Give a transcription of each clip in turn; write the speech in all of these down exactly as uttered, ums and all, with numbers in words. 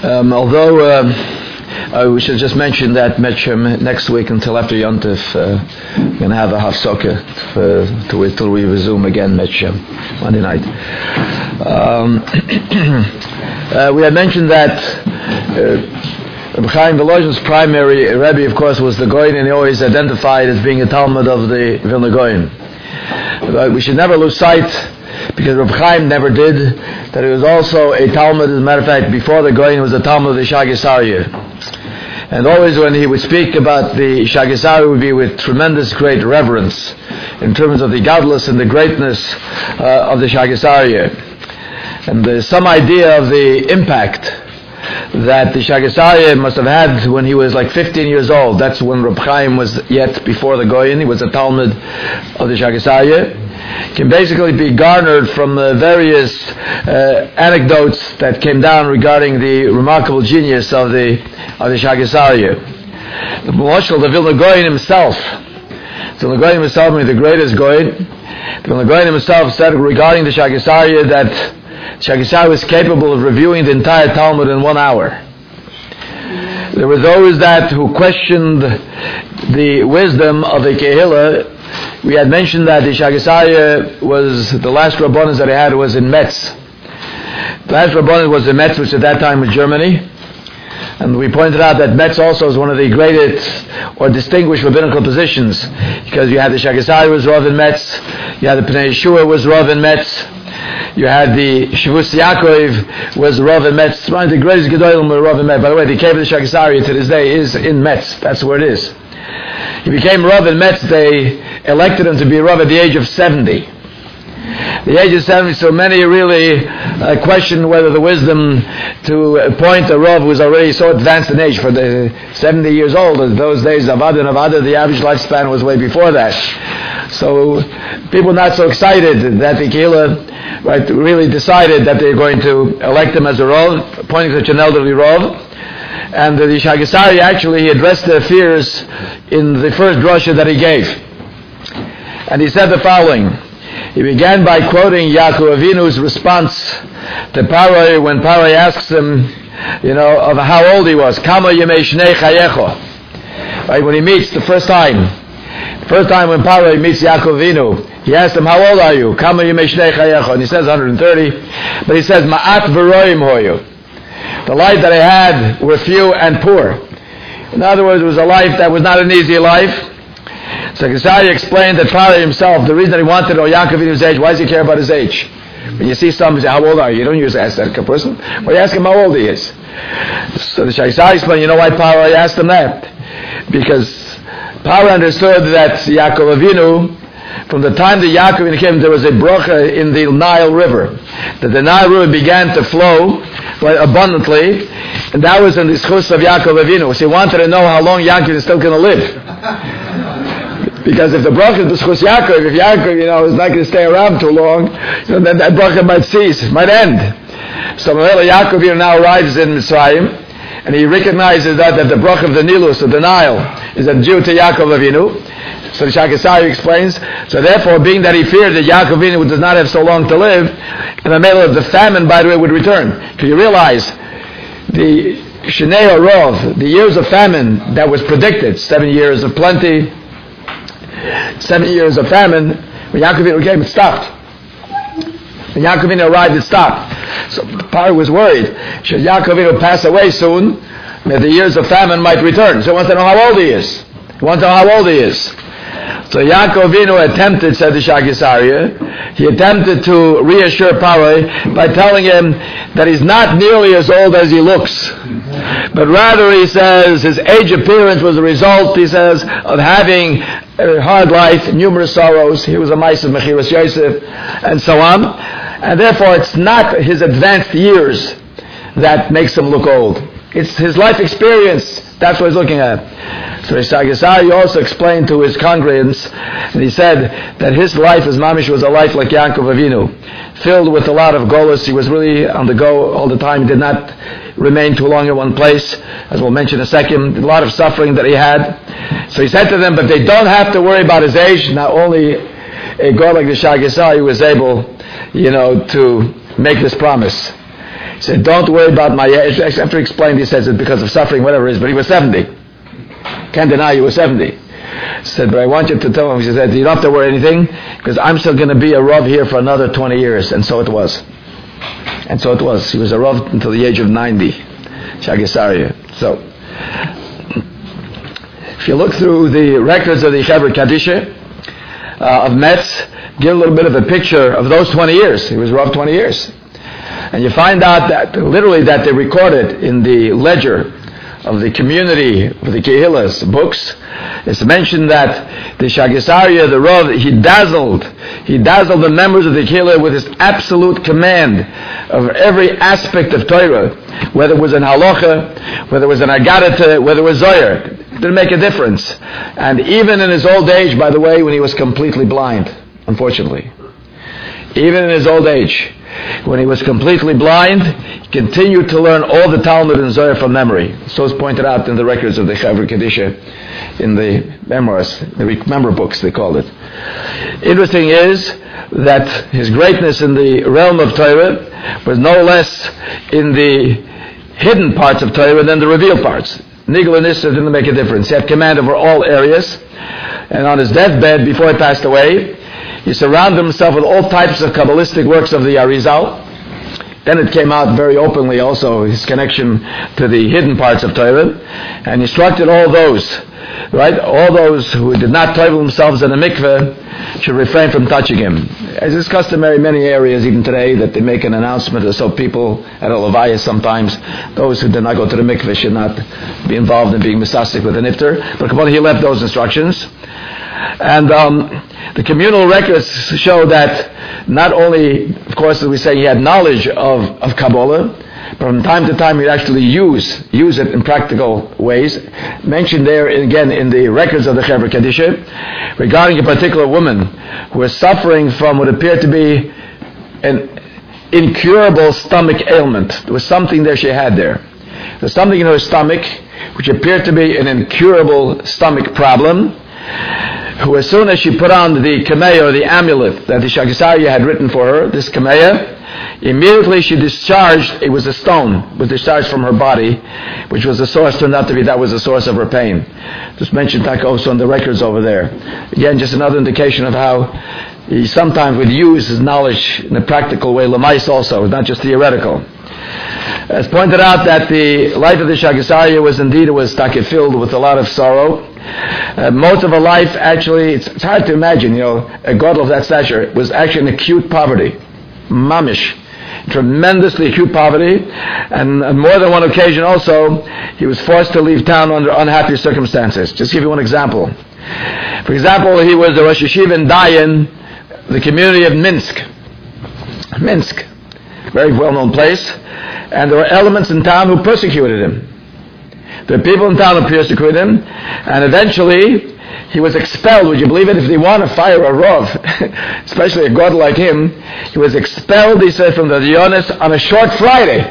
Um, although uh, uh, we should just mention that Metchem next week until after Yontif, uh, we're going to have a hafsokah uh, to wait till we resume again Metchem Monday night. Um, uh, we had mentioned that uh, Reb Chaim Volozhin's primary Rebbe, of course, was the Goyen, and he always identified as being a Talmud of the Vilna Goyen. But we should never lose sight, because Reb Chaim never did, that he was also a Talmud. As a matter of fact, before the Goyen, he was a Talmud of the Shagas Aryeh. And always when he would speak about the Shagas Aryeh, it would be with tremendous great reverence in terms of the godless and the greatness uh, of the Shagas Aryeh. And there's some idea of the impact that the Shagas Aryeh must have had when he was like fifteen years old. That's when Reb Chaim was yet before the Goyen. He was a Talmud of the Shagas Aryeh. Can basically be garnered from the various uh, anecdotes that came down regarding the remarkable genius of the of the Shagas Aryeh. The Moshe, the Vilna Goyen himself, the Vilna Goyen himself, the greatest Goyen, the Vilna Goyen himself said regarding the Shagas Aryeh that Shagas Aryeh was capable of reviewing the entire Talmud in one hour. There were those that who questioned the wisdom of the Kehillah. We had mentioned that the Shagas Aryeh was, the last Rabbanan that he had was in Metz. The last Rabbanan was in Metz, which at that time was Germany. And we pointed out that Metz also is one of the greatest or distinguished rabbinical positions, because you had the Shagas Aryeh was Rav in Metz, you had the Pnei Yeshua was Rav in Metz, you had the Shavus Yaakov was Rav in Metz. One of the greatest Gedolim were Rav in Metz. By the way, the cave of the Shagas Aryeh to this day is in Metz. That's where it is. He became Rav in Metz. They elected him to be Rav at the age of seventy. The age of seventy, so many really uh, question whether the wisdom to appoint a Rav who was already so advanced in age, for the seventy years old, in those days of Avad and Avada, the average lifespan was way before that. So people not so excited that the Kehillah, right, really decided that they're going to elect him as a Rav, appointing such an elderly Rav. And the Shagas Aryeh actually addressed their fears in the first drasha that he gave. And he said the following. He began by quoting Yaakov Avinu's response to Paroi when Paroi asks him, you know, of how old he was. Kama yemei shnei chayecho. Right, when he meets the first time. First time when Paroi meets Yaakov Avinu, he asks him, how old are you? Kama yemei shnei chayecho. And he says one hundred thirty. But he says, ma'at v'roim hoyu. The life that I had were few and poor. In other words, it was a life that was not an easy life. So Shagas Aryeh explained that Paroi himself, the reason that he wanted to know Yaakov Avinu's age, why does he care about his age? When you see somebody say, how old are you? You don't usually ask that person. Well, you ask him how old he is. So the Shagas Aryeh explained, you know why Paroi asked him that? Because Paroi understood that Yaakov Avinu, from the time that Yaakov Avinu came, there was a bracha in the Nile River. That the Nile River began to flow abundantly, and that was in the schus of Yaakov Avinu. So he wanted to know how long Yaakov is still going to live. Because if the bracha is schus Yaakov, if Yaakov, you know, is not going to stay around too long, you know, then that bracha might cease, might end. So Yaakov Avinu now arrives in Mitzrayim, and he recognizes that, that the bracha of the Nilus, of the Nile, is a due to Yaakov Avinu. So the Shagas Aryeh explains, so therefore, being that he feared that Yaakov Avinu does not have so long to live, in the middle of the famine, by the way, would return. Because you realize, the Shnei Orov, the years of famine that was predicted, seven years of plenty, seven years of famine, when Yaakov Avinu came, it stopped. When Yaakov Avinu arrived, it stopped. So Paroi was worried, should Yaakov Avinu pass away soon, that the years of famine might return. So he wants to know how old he is. He wants to know how old he is. So Yaakov Avinu attempted, said the Shagas Aryeh, he attempted to reassure Paroi by telling him that he's not nearly as old as he looks. But rather, he says, his age appearance was a result, he says, of having a hard life, numerous sorrows. He was a mice of Mechiras Yosef, and so on. And therefore, it's not his advanced years that makes him look old. It's his life experience. That's what he's looking at. So Shagas Aryeh also explained to his congregants, and he said that his life as Mamish was a life like Yaakov Avinu, filled with a lot of golus. He was really on the go all the time. He did not remain too long in one place, as we'll mention in a second. A lot of suffering that he had. So he said to them, but they don't have to worry about his age. Not only a God like the Shagas Aryeh was able, you know, to make this promise. He said, don't worry about my age. After he explained, he says it's because of suffering, whatever it is, but he was seventy. Can't deny he was seventy. He said, but I want you to tell him, he said, you don't have to worry anything, because I'm still going to be a Rav here for another twenty years. And so it was. And so it was. He was a Rav until the age of ninety. Shagasarya. So, if you look through the records of the Chevra Kadisha uh, of Metz, get a little bit of a picture of those twenty years. He was Rav twenty years. And you find out that, literally, that they recorded in the ledger of the community, of the Kehillas books, it's mentioned that the Shagasarya, the Rav, he dazzled, he dazzled the members of the Kehillah with his absolute command of every aspect of Torah, whether it was in Halacha, whether it was in Agadata, whether it was Zohar. It didn't make a difference. And even in his old age, by the way, when he was completely blind, unfortunately, even in his old age, when he was completely blind, he continued to learn all the Talmud and Zohar from memory. So it's pointed out in the records of the Chevra Kadisha, in the memoirs, the remember books they called it. Interesting is that his greatness in the realm of Torah was no less in the hidden parts of Torah than the revealed parts. Nigel and Issa didn't make a difference. He had command over all areas, and on his deathbed, before he passed away, he surrounded himself with all types of Kabbalistic works of the Arizal. Then it came out very openly also, his connection to the hidden parts of Torah, and instructed all those, right, all those who did not toivel themselves in a mikveh should refrain from touching him. As is customary in many areas even today, that they make an announcement, or so people at a levaya sometimes, those who did not go to the mikveh should not be involved in being misastic with the nifter. But Kabbalah, he left those instructions. And um, the communal records show that not only, of course, as we say, he had knowledge of, of Kabbalah, but from time to time he'd actually use use it in practical ways. Mentioned there, again, in the records of the Chevra Kadisha, regarding a particular woman who was suffering from what appeared to be an incurable stomach ailment. There was something there she had there. There was something in her stomach which appeared to be an incurable stomach problem, who as soon as she put on the kameya, or the amulet that the Shagasarya had written for her, this kameya, immediately she discharged, it was a stone, was discharged from her body, which was the source, turned out to be, that was the source of her pain. Just mentioned that also on the records over there. Again, just another indication of how he sometimes would use his knowledge in a practical way, lamais also, not just theoretical. As pointed out, that the life of the Shagasarya was indeed, it was filled with a lot of sorrow. Uh, most of her life, actually, it's, it's hard to imagine, you know, a god of that stature was actually in acute poverty. Mamish. Tremendously acute poverty. And on more than one occasion also, he was forced to leave town under unhappy circumstances. Just to give you one example. For example, he was the Rosh Yeshiva in Dayan, the community of Minsk. Minsk. Very well-known place. And there were elements in town who persecuted him. There were people in town who persecuted him, and eventually he was expelled. Would you believe it? If they want to fire a Rav, especially a god like him, he was expelled, he said, from the Dionis on a short Friday,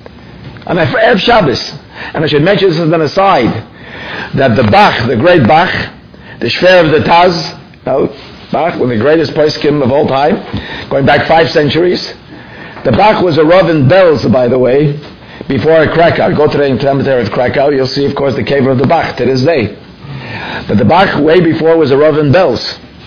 on a Erev Shabbos. And I should mention this as an aside, that the Bach, the great Bach, the Shver of the Taz, you know, Bach, one of the greatest poskim of all time, going back five centuries. The Bach was a Rav in Belz, by the way, before Krakow. Go to the cemetery of Krakow, you'll see, of course, the cave of the Bach to this day. But the Bach, way before, was a Rav in Belz.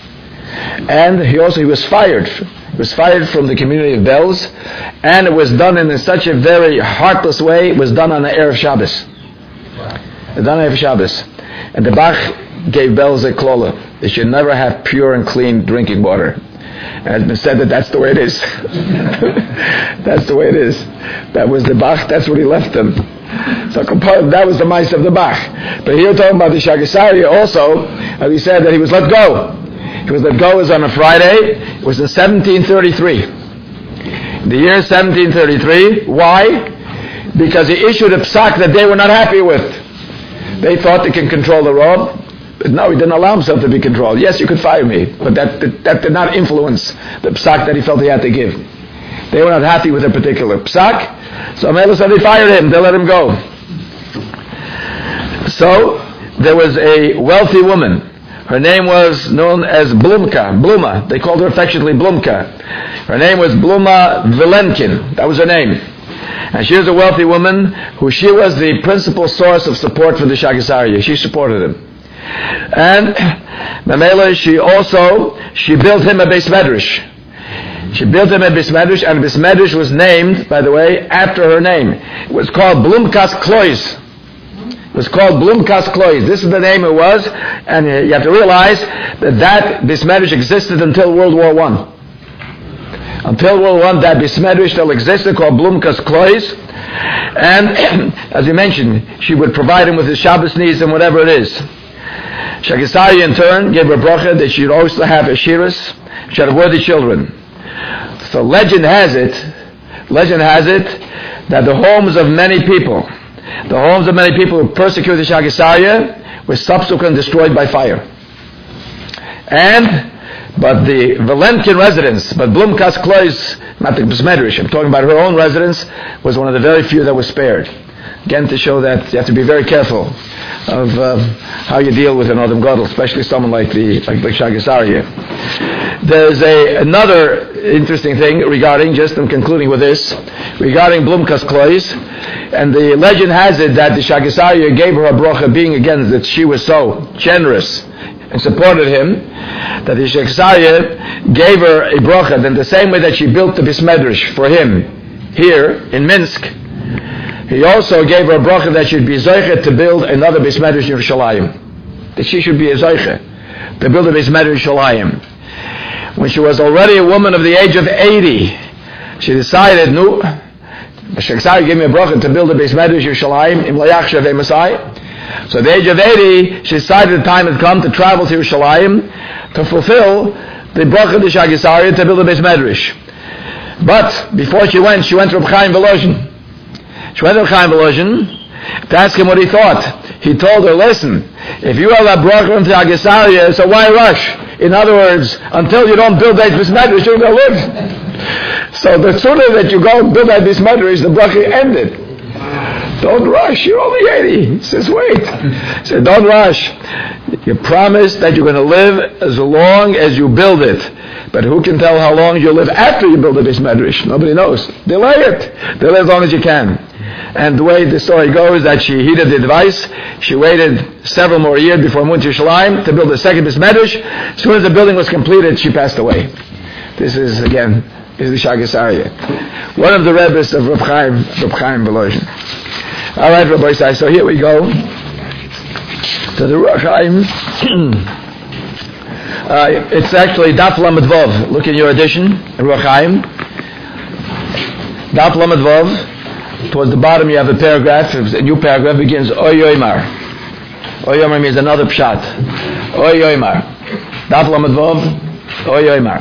And he also, he was fired. He was fired from the community of Belz, and it was done in such a very heartless way. It was done on the Erev Shabbos. It was done on Erev Shabbos. And the Bach gave Belz a klola. They should never have pure and clean drinking water. And it's been said that that's the way it is. That's the way it is. That was the Bach, that's what he left them. So that was the mice of the Bach. But here talking about the Shagasarya also, as he said, that he was let go. He was let go was on a Friday. It was in seventeen thirty-three. In the year seventeen thirty-three. Why? Because he issued a psak that they were not happy with. They thought they can control the Rav. But no, he didn't allow himself to be controlled. Yes, you could fire me, but that, that, that did not influence the psak that he felt he had to give. They were not happy with a particular psak, so Mela said they fired him, they let him go. So, there was a wealthy woman. Her name was known as Blumka, Bluma. They called her affectionately Blumka. Her name was Bluma Vilenkin. That was her name. And she was a wealthy woman who she was the principal source of support for the Shagasarya. She supported him. And Mamela, she also, she built him a Beis Medrash. She built him a Beis Medrash, and Beis Medrash was named, by the way, after her name. It was called Blumkas Klois. It was called Blumkas Klois. This is the name it was, and you have to realize that that Beis Medrash existed until World War One. Until World War One, that Beis Medrash still existed, called Blumkas Klois. And as we mentioned, she would provide him with his Shabbos needs and whatever it is. Shagasarya in turn gave her bracha that she would also have Ashiras, she had worthy children. So legend has it, legend has it that the homes of many people, the homes of many people who persecuted Shagasarya were subsequently destroyed by fire. And but the Valenkin residence, but Blumkas Klois, not the Beis Medrash, I'm talking about her own residence, was one of the very few that was spared. Again, to show that you have to be very careful of uh, how you deal with an Adam Gadol, especially someone like the like, like Shagasarya. There's a another interesting thing regarding, just I'm concluding with this, regarding Blumkas Klois, and the legend has it that the Shagasarya gave her a bracha, being again that she was so generous and supported him, that the Shagasarya gave her a bracha, then the same way that she built the Beis Medrash for him here in Minsk, he also gave her a bracha that she would be zoiche to build another Beis Medrash in Yerushalayim. That she should be a zoiche to build a Beis Medrash in Yerushalayim. When she was already a woman of the age of eighty, she decided, no, Shagasarya gave me a bracha to build a Beis Medrash in Yerushalayim, im layach shavei Masai. So at the age of eighty, she decided the time had come to travel to Yerushalayim to fulfill the bracha of the Shagasarya to build a Beis Medrash. But before she went, she went to Reb Chaim Volozhin. She went to Reb Chaim Volozhin to ask him what he thought. He told her, listen, if you have a bracha from the Shagasarya, so why rush? In other words, until you don't build that Beis Medrash, you're going to live. So the sooner that you go and build that Beis Medrash, the bracha ended. Don't rush, you're only eighty. He says, wait. He said, don't rush. You promised that you're going to live as long as you build it. But who can tell how long you'll live after you build the Beis Medrash? Nobody knows. Delay it. Delay as long as you can. And the way the story goes, that she heeded the advice. She waited several more years before moving to Yerushalayim to build the second Beis Medrash. As soon as the building was completed, she passed away. This is, again, is the Shagasarya. One of the Rebbes of Reb Chaim, Reb Chaim Volozhin. All right, Rabbi Isai, so here we go to the Ruach Chaim. uh, it's actually Daf Lamed Vav. Look in your edition, Ruach Chaim. Daf Lamed Vav. Towards the bottom you have a paragraph. A new paragraph begins Oy Yoymar. Oy Yoymar means another pshat. Oy Yoymar. Daf Lamed Vav. Oy Yoymar.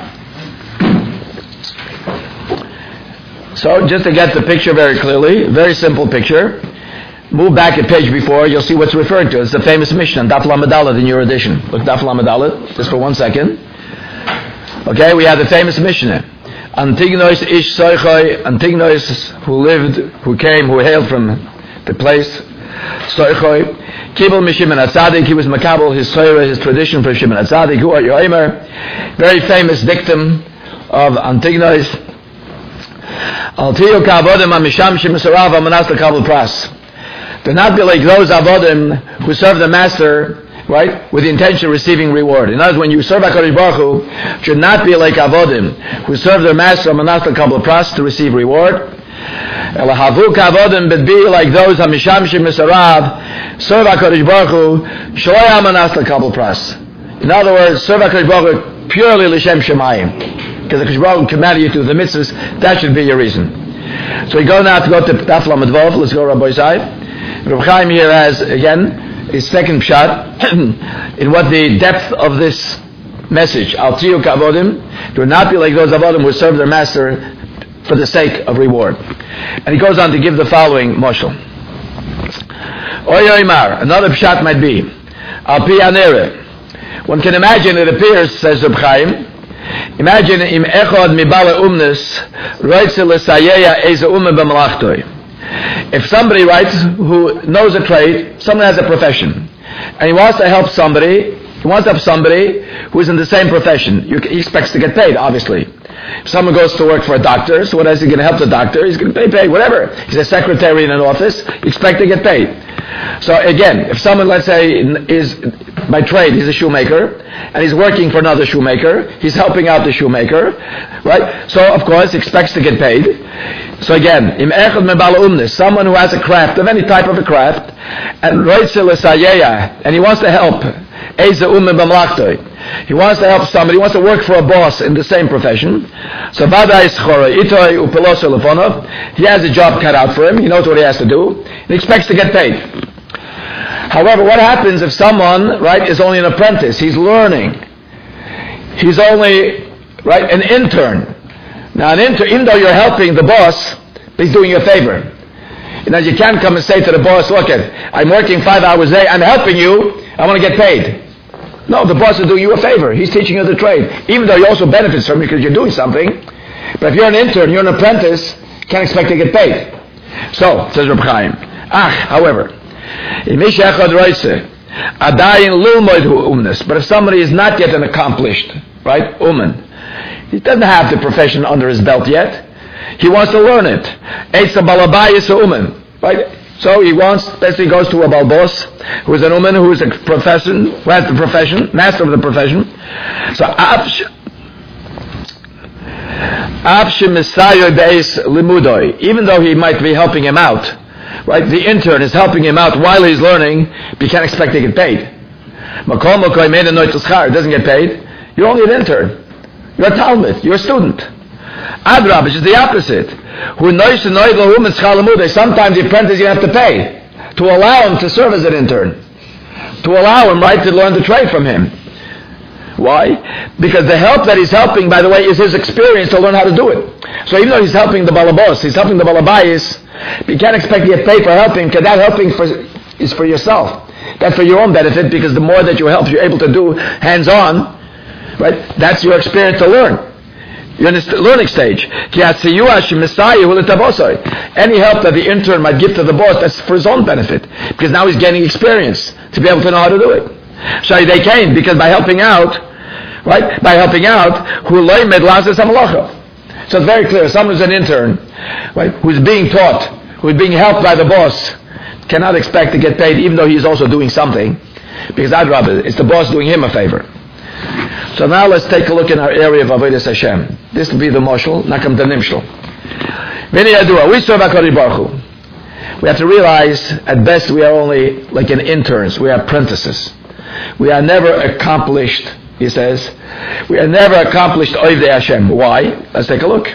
So just to get the picture very clearly, very simple picture. Move back a page before, you'll see what's referred to. It's the famous Mishnah, Daf Lamed Daled in your edition. Look, Daf Lamed Daled, just for one second. Okay, we have the famous Mishnah. Antignois ish soichoi, Antignois, who lived, who came, who hailed from the place, soichoi, Kibel Mishimon HaTzadik, he was makabel, his soira, his tradition for Shimon HaTzadik, who are Yoimer, very famous dictum of Antignois. Altiyo ka'avodim ha'misham shemisarav ha'manas l'kabel pras. Do not be like those avodim who serve the master, right, with the intention of receiving reward. In other words, when you serve HaKadosh Baruch Hu, should not be like avodim who serve their master ha'manas l'kabel pras to receive reward. Elahavu ka'avodim, but be like those ha'misham shemisarav, serve HaKadosh Baruch Hu, shloy ha'manas l'kabel pras. In other words, serve HaKadosh Baruch Hu purely l'shem shemayim. Because the HaKadosh commanded you to the mitzvahs, that should be your reason. So we go now to go to Daf Lamed Vav. Let's go, Rabbi Isai. Reb Chaim here has, again, his second pshat in what the depth of this message. Al tiyu ka'avodim, do not be like those avodim who serve their master for the sake of reward. And he goes on to give the following moshel. Oy Oymar, another pshat might be, Al pi anere. One can imagine, it appears, says Reb Chaim, imagine im echad mibale umnes roitze l'sayeya eze ume b'malachtoi. If somebody writes who knows a trade, someone has a profession, and he wants to help somebody, He wants to help somebody who is in the same profession. You, he expects to get paid, obviously. If someone goes to work for a doctor, so what is he going to help the doctor? He's going to pay paid, whatever. He's a secretary in an office, you expect to get paid. So again, if someone, let's say, is by trade, he's a shoemaker, and he's working for another shoemaker, he's helping out the shoemaker, right? So of course, he expects to get paid. So again, im echad mebala umnis, someone who has a craft, of any type of a craft, and roitze l'sayeya, and he wants to help, eza umme b'mlachtoi. He wants to help somebody, he wants to work for a boss in the same profession. So vadai schora itoi upeloso lefonov. He has a job cut out for him, he knows what he has to do, and he expects to get paid. However, what happens if someone, right, is only an apprentice? He's learning. He's only, right, an intern. Now, an intern, even though you're helping the boss, he's doing you a favor. You know, you can't come and say to the boss, look, I'm working five hours a day, I'm helping you, I want to get paid. No, the boss is doing you a favor. He's teaching you the trade. Even though he also benefits from it because you're doing something. But if you're an intern, you're an apprentice, you can't expect to get paid. So, says Reb Chaim, Ach, however, but if somebody is not yet an accomplished, right, uman, he doesn't have the profession under his belt yet, he wants to learn it. Eitz a balabayis a uman, right? So he wants, basically goes to a balbos, who is an uman, who is a profession, who has the profession, master of the profession. So, even though he might be helping him out, right, the intern is helping him out while he's learning, but you can't expect to get paid. It doesn't get paid. You're only an intern. You're a talmid. You're a student. Adrab, which is the opposite. Sometimes the apprentice you have to pay to allow him to serve as an intern, to allow him, right, to learn the trade from him. Why? Because the help that he's helping, by the way, is his experience to learn how to do it. So even though he's helping the balabos, he's helping the balabayis, but you can't expect to get paid for helping, because that helping for, is for yourself. That's for your own benefit, because the more that you help, you're able to do hands-on, right? That's your experience to learn. You're in the learning stage. Any help that the intern might give to the boss, that's for his own benefit, because now he's gaining experience to be able to know how to do it. So they came because by helping out, right? By helping out, so it's very clear. Someone who's an intern, right, who's being taught, who's being helped by the boss, cannot expect to get paid, even though he is also doing something, because I'd rather it's the boss doing him a favor. So now let's take a look in our area of Avodas Hashem. This will be the Moshel, Nakam Danimshel. We serve HaKadosh Baruch Hu. We have to realize, at best, we are only like an interns. We are apprentices. We are never accomplished, he says. We are never accomplished Oivdei Hashem. Why? Let's take a look.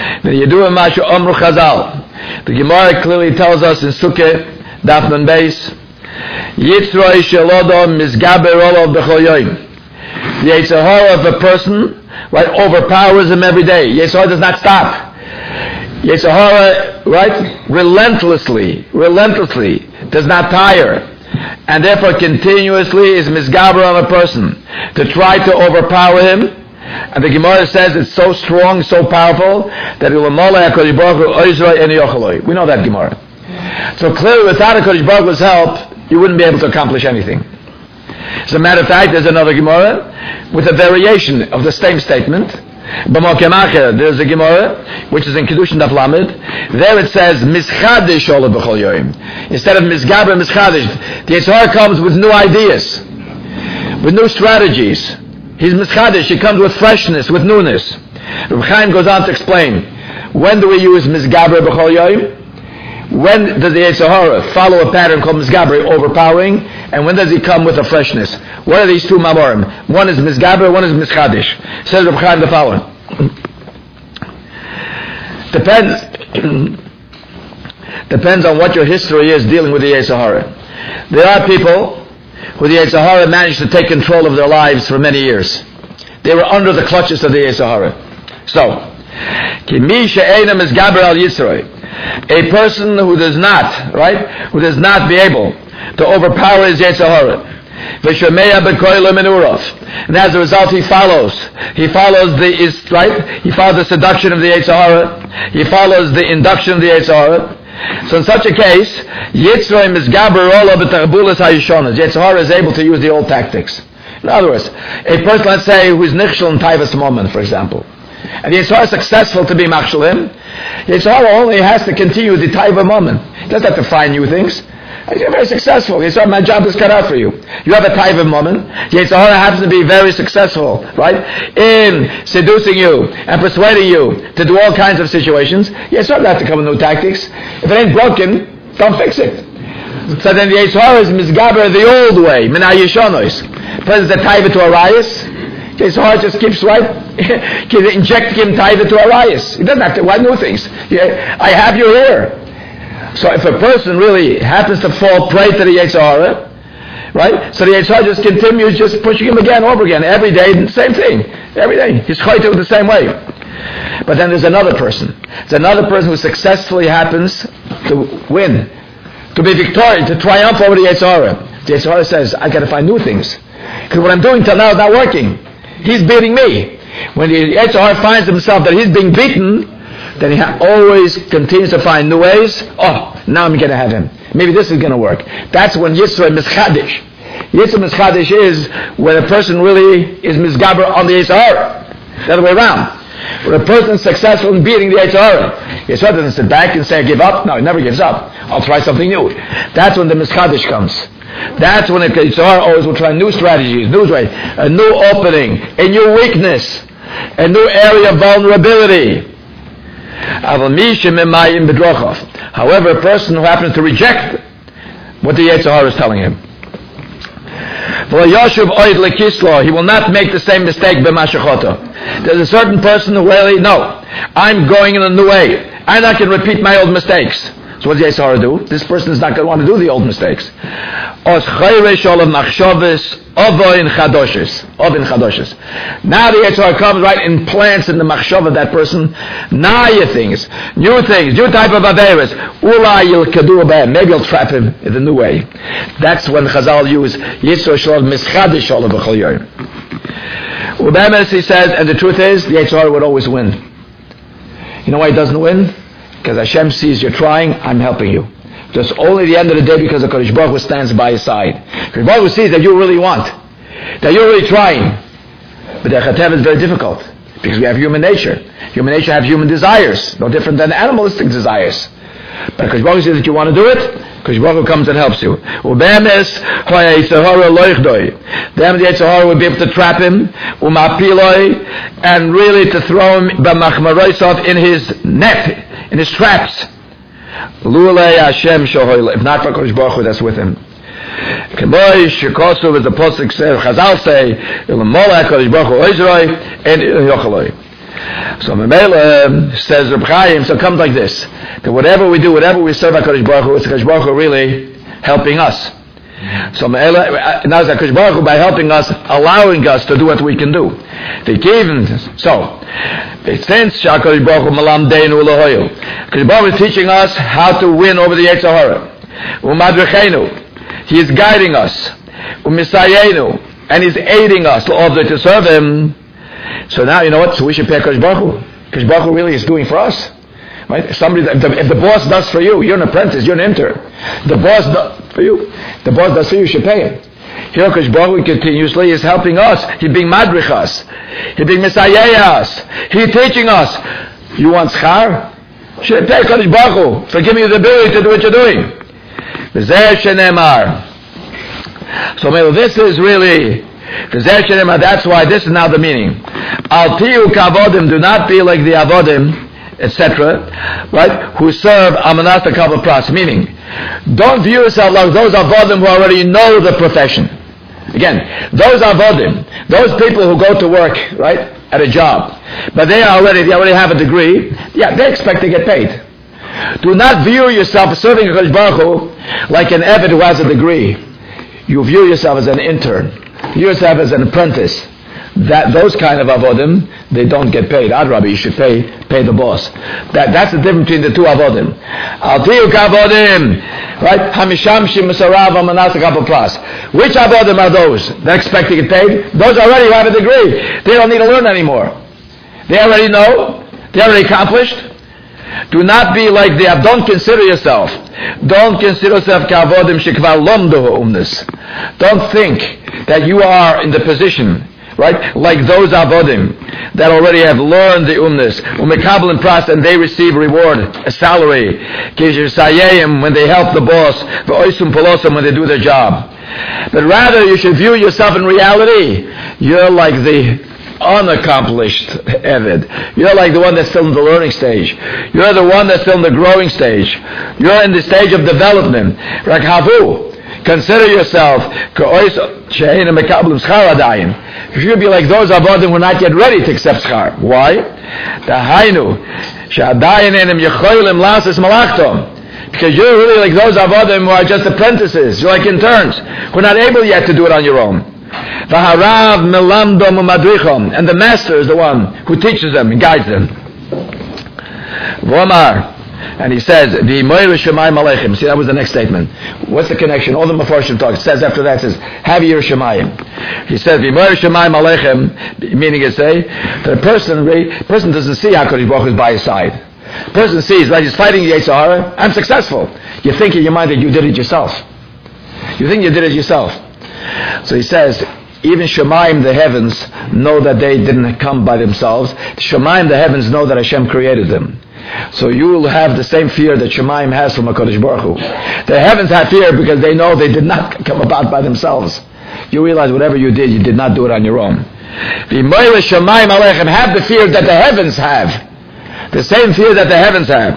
The Gemara clearly tells us in Sukkah, Daf Nun Beis, Yitzroi Shelodo Mizgaber Olov B'chol Yoim. The Yetzer Hara of a person, right, overpowers him every day. Yetzer Hara does not stop. Yetzer Hara, right, relentlessly, relentlessly does not tire, and therefore continuously is misgaber on a person to try to overpower him. And the Gemara says it's so strong, so powerful that it will moleh HaKadosh Baruch Hu oizroi en yochaloi. We know that Gemara. So clearly, without HaKadosh Baruch Hu's help, you wouldn't be able to accomplish anything. As a matter of fact, there's another Gemara with a variation of the same statement. There's a Gemara which is in Kedushin Daf Lamed. There it says Mischadish Olav B'chol Yoim. Instead of Misgaber, Mischadish. The Yetzer Hara comes with new ideas, with new strategies. He's Mischadish. He comes with freshness, with newness. Reb Chaim goes on to explain, when do we use Misgaber B'chol Yoim? When does the Yetzer Hara follow a pattern called Misgaber, overpowering, and when does he come with a freshness? What are these two mamorim? One is Misgaber, one is Mischadish. Says Reb Chaim the following. Depends depends on what your history is dealing with the Yetzer Hara. There are people who the Yetzer Hara managed to take control of their lives for many years. They were under the clutches of the Yetzer Hara. So, Ki mi she'ena Misgaber al Yitzroi. A person who does not, right, who does not be able to overpower his Yetzer Hara. And as a result, he follows. He follows the is right. He follows the seduction of the Yetzer Hara. He follows the induction of the Yetzer Hara. So in such a case, Yitzroi Misgaber Ola b'Tarbulas Hayishonas. Yetzer Hara is able to use the old tactics. In other words, a person, let's say, who is nichshel in taivas moment, for example, and the Yetzer Hara is successful to be makshalim, the Yetzer Hara only has to continue the taiva moment. He doesn't have to find new things. You're very successful. The Yetzer Hara, my job is cut out for you. You have a taiva moment. The Yetzer Hara happens to be very successful, right, in seducing you and persuading you to do all kinds of situations. The Yetzer Hara doesn't have to come with new tactics. If it ain't broken, don't fix it. So then the Yetzer Hara is misgaber the old way, minay yishonos. Presents a taiva to arayis. The Yetzer Hara just keeps right, inject him taiva to arayis. He doesn't have to. Why new things? Yeah, I have you here. So if a person really happens to fall prey to the Yetzer Hara, right? So the Yetzer Hara just continues just pushing him again over again every day, the same thing every day. He's chayte the same way. But then there's another person. There's another person who successfully happens to win, to be victorious, to triumph over the Yetzer Hara. The Yetzer Hara says, I got to find new things because what I'm doing till now is not working. He's beating me. When the Yetzer Hara finds himself that he's being beaten, then he ha- always continues to find new ways. Oh, now I'm going to have him. Maybe this is going to work. That's when Yisro Mischadish. Yisro Mischadish is when a person really is misgaber on the Yetzer Hara. The other way around. When a person is successful in beating the Yetzer Hara, Yetzer Hara doesn't sit back and say, I give up. No, he never gives up. I'll try something new. That's when the Mischadish comes. That's when the Yetzer Hara always will try new strategies, new ways, a new opening, a new weakness, a new area of vulnerability. However, a person who happens to reject what the Yetzer Hara is telling him, he will not make the same mistake. There's a certain person who really, no, I'm going in a new way. I'm not going to repeat my old mistakes. So what does the Yetzer Hara do? This person is not going to want to do the old mistakes. Now the Yetzer Hara comes right and plants in the machshava of that person naya things, new things, new type of averas. Maybe he'll trap him in the new way. That's when Chazal use Yisro Shalom Mischadish Shalom B'chol Yom. He says, and the truth is, the Yetzer Hara would always win. You know why he doesn't win? Because Hashem sees you're trying, I'm helping you. Just only the end of the day because the Kodesh Baruch Hu stands by his side. Kodesh Baruch Hu sees that you really want, that you're really trying. But the Chatev is very difficult because we have human nature. Human nature have human desires, no different than animalistic desires. But Kodesh Baruch Hu sees that you want to do it, Kodesh Baruch Hu comes and helps you. Then the Yetzer Hara would be able to trap him, and really to throw him in his net, in his traps. Lulei Hashem shohoyle. If not for Kodesh Baruch Hu that's with him. K'moy shekosov, as the Pasuk says, Chazal say, Ilamola Kodesh Baruch Hu oizroi and yochaloi. So Memela says Reb Chaim, so it comes like this, that whatever we do, whatever we serve at Kodesh Baruch Hu, it's Kodesh Baruch Hu really helping us. So Memela, now it's Kodesh Baruch Hu by helping us, allowing us to do what we can do. They gave him, so since Kodesh Baruch Hu malamdeinu lahoyu, Kodesh Baruch Hu is teaching us how to win over the Yetzer Hara. Umadrechenu, he is guiding us. Umisayenu, and he's aiding us to serve him. So now you know what? So we should pay Kodesh Baruch Hu. Kodesh Baruch Hu really is doing for us. Right? If somebody, if the, if the boss does for you, you're an apprentice, you're an intern. The boss does for you. The boss does for you, you should pay him. Here Kodesh Baruch Hu continuously is helping us. He's being madrich us. He's being misayeh us. He's teaching us. You want schar? Should pay Kodesh Baruch Hu for giving you the ability to do what you're doing. So this is really, that's why this is now the meaning. Al tiyu kavodim, do not be like the avodim, et cetera, right? Who serve amanat kavod pras. Meaning, don't view yourself like those avodim who already know the profession. Again, those avodim, those people who go to work, right, at a job, but they are already, they already have a degree. Yeah, they expect to get paid. Do not view yourself serving Kodesh Baruch Hu like an Eved who has a degree. You view yourself as an intern. View yourself as an apprentice. That those kind of avodim, they don't get paid. Adrabi, you should pay pay the boss. That that's the difference between the two avodim. Al tiyu kavodim, right? Hamisham shim misarav amanasa kapal pras. Which avodim are those that expect to get paid? Those already have a degree. They don't need to learn anymore. They already know. They already accomplished. Do not be like the, don't consider yourself. Don't consider yourself kavodim shekvar lomdo umnis. Don't think that you are in the position, right, like those avodim that already have learned the umnis, umekabel and pras, and they receive reward, a salary, when they help the boss, v'oisum polosum, when they do their job. But rather, you should view yourself in reality. You're like the unaccomplished Eved. You're like the one that's still in the learning stage. You're the one that's still in the growing stage. You're in the stage of development. Rakhavu. Consider yourself. You should be like those avodim who are not yet ready to accept schar. Why? Because you're really like those avodim who are just apprentices. You're like interns who are not able yet to do it on your own. And the master is the one who teaches them and guides them. And he says, see, that was the next statement. What's the connection? All the Mefarshim talk. It says after that, it says, have your Shemayim. He says, meaning it say, the person, the person doesn't see HaKadosh Baruch Hu is by his side. The person sees, right, he's fighting the Yetzer Hara, I'm successful. You think in your mind that you did it yourself. You think you did it yourself. So he says, even Shemayim, the heavens, know that they didn't come by themselves. Shemayim, the heavens, know that Hashem created them. So you will have the same fear that Shemayim has from HaKadosh Baruch Hu. The heavens have fear because they know they did not come about by themselves. You realize whatever you did, you did not do it on your own. Shemayim Aleichem, have the fear that the heavens have. The same fear that the heavens have.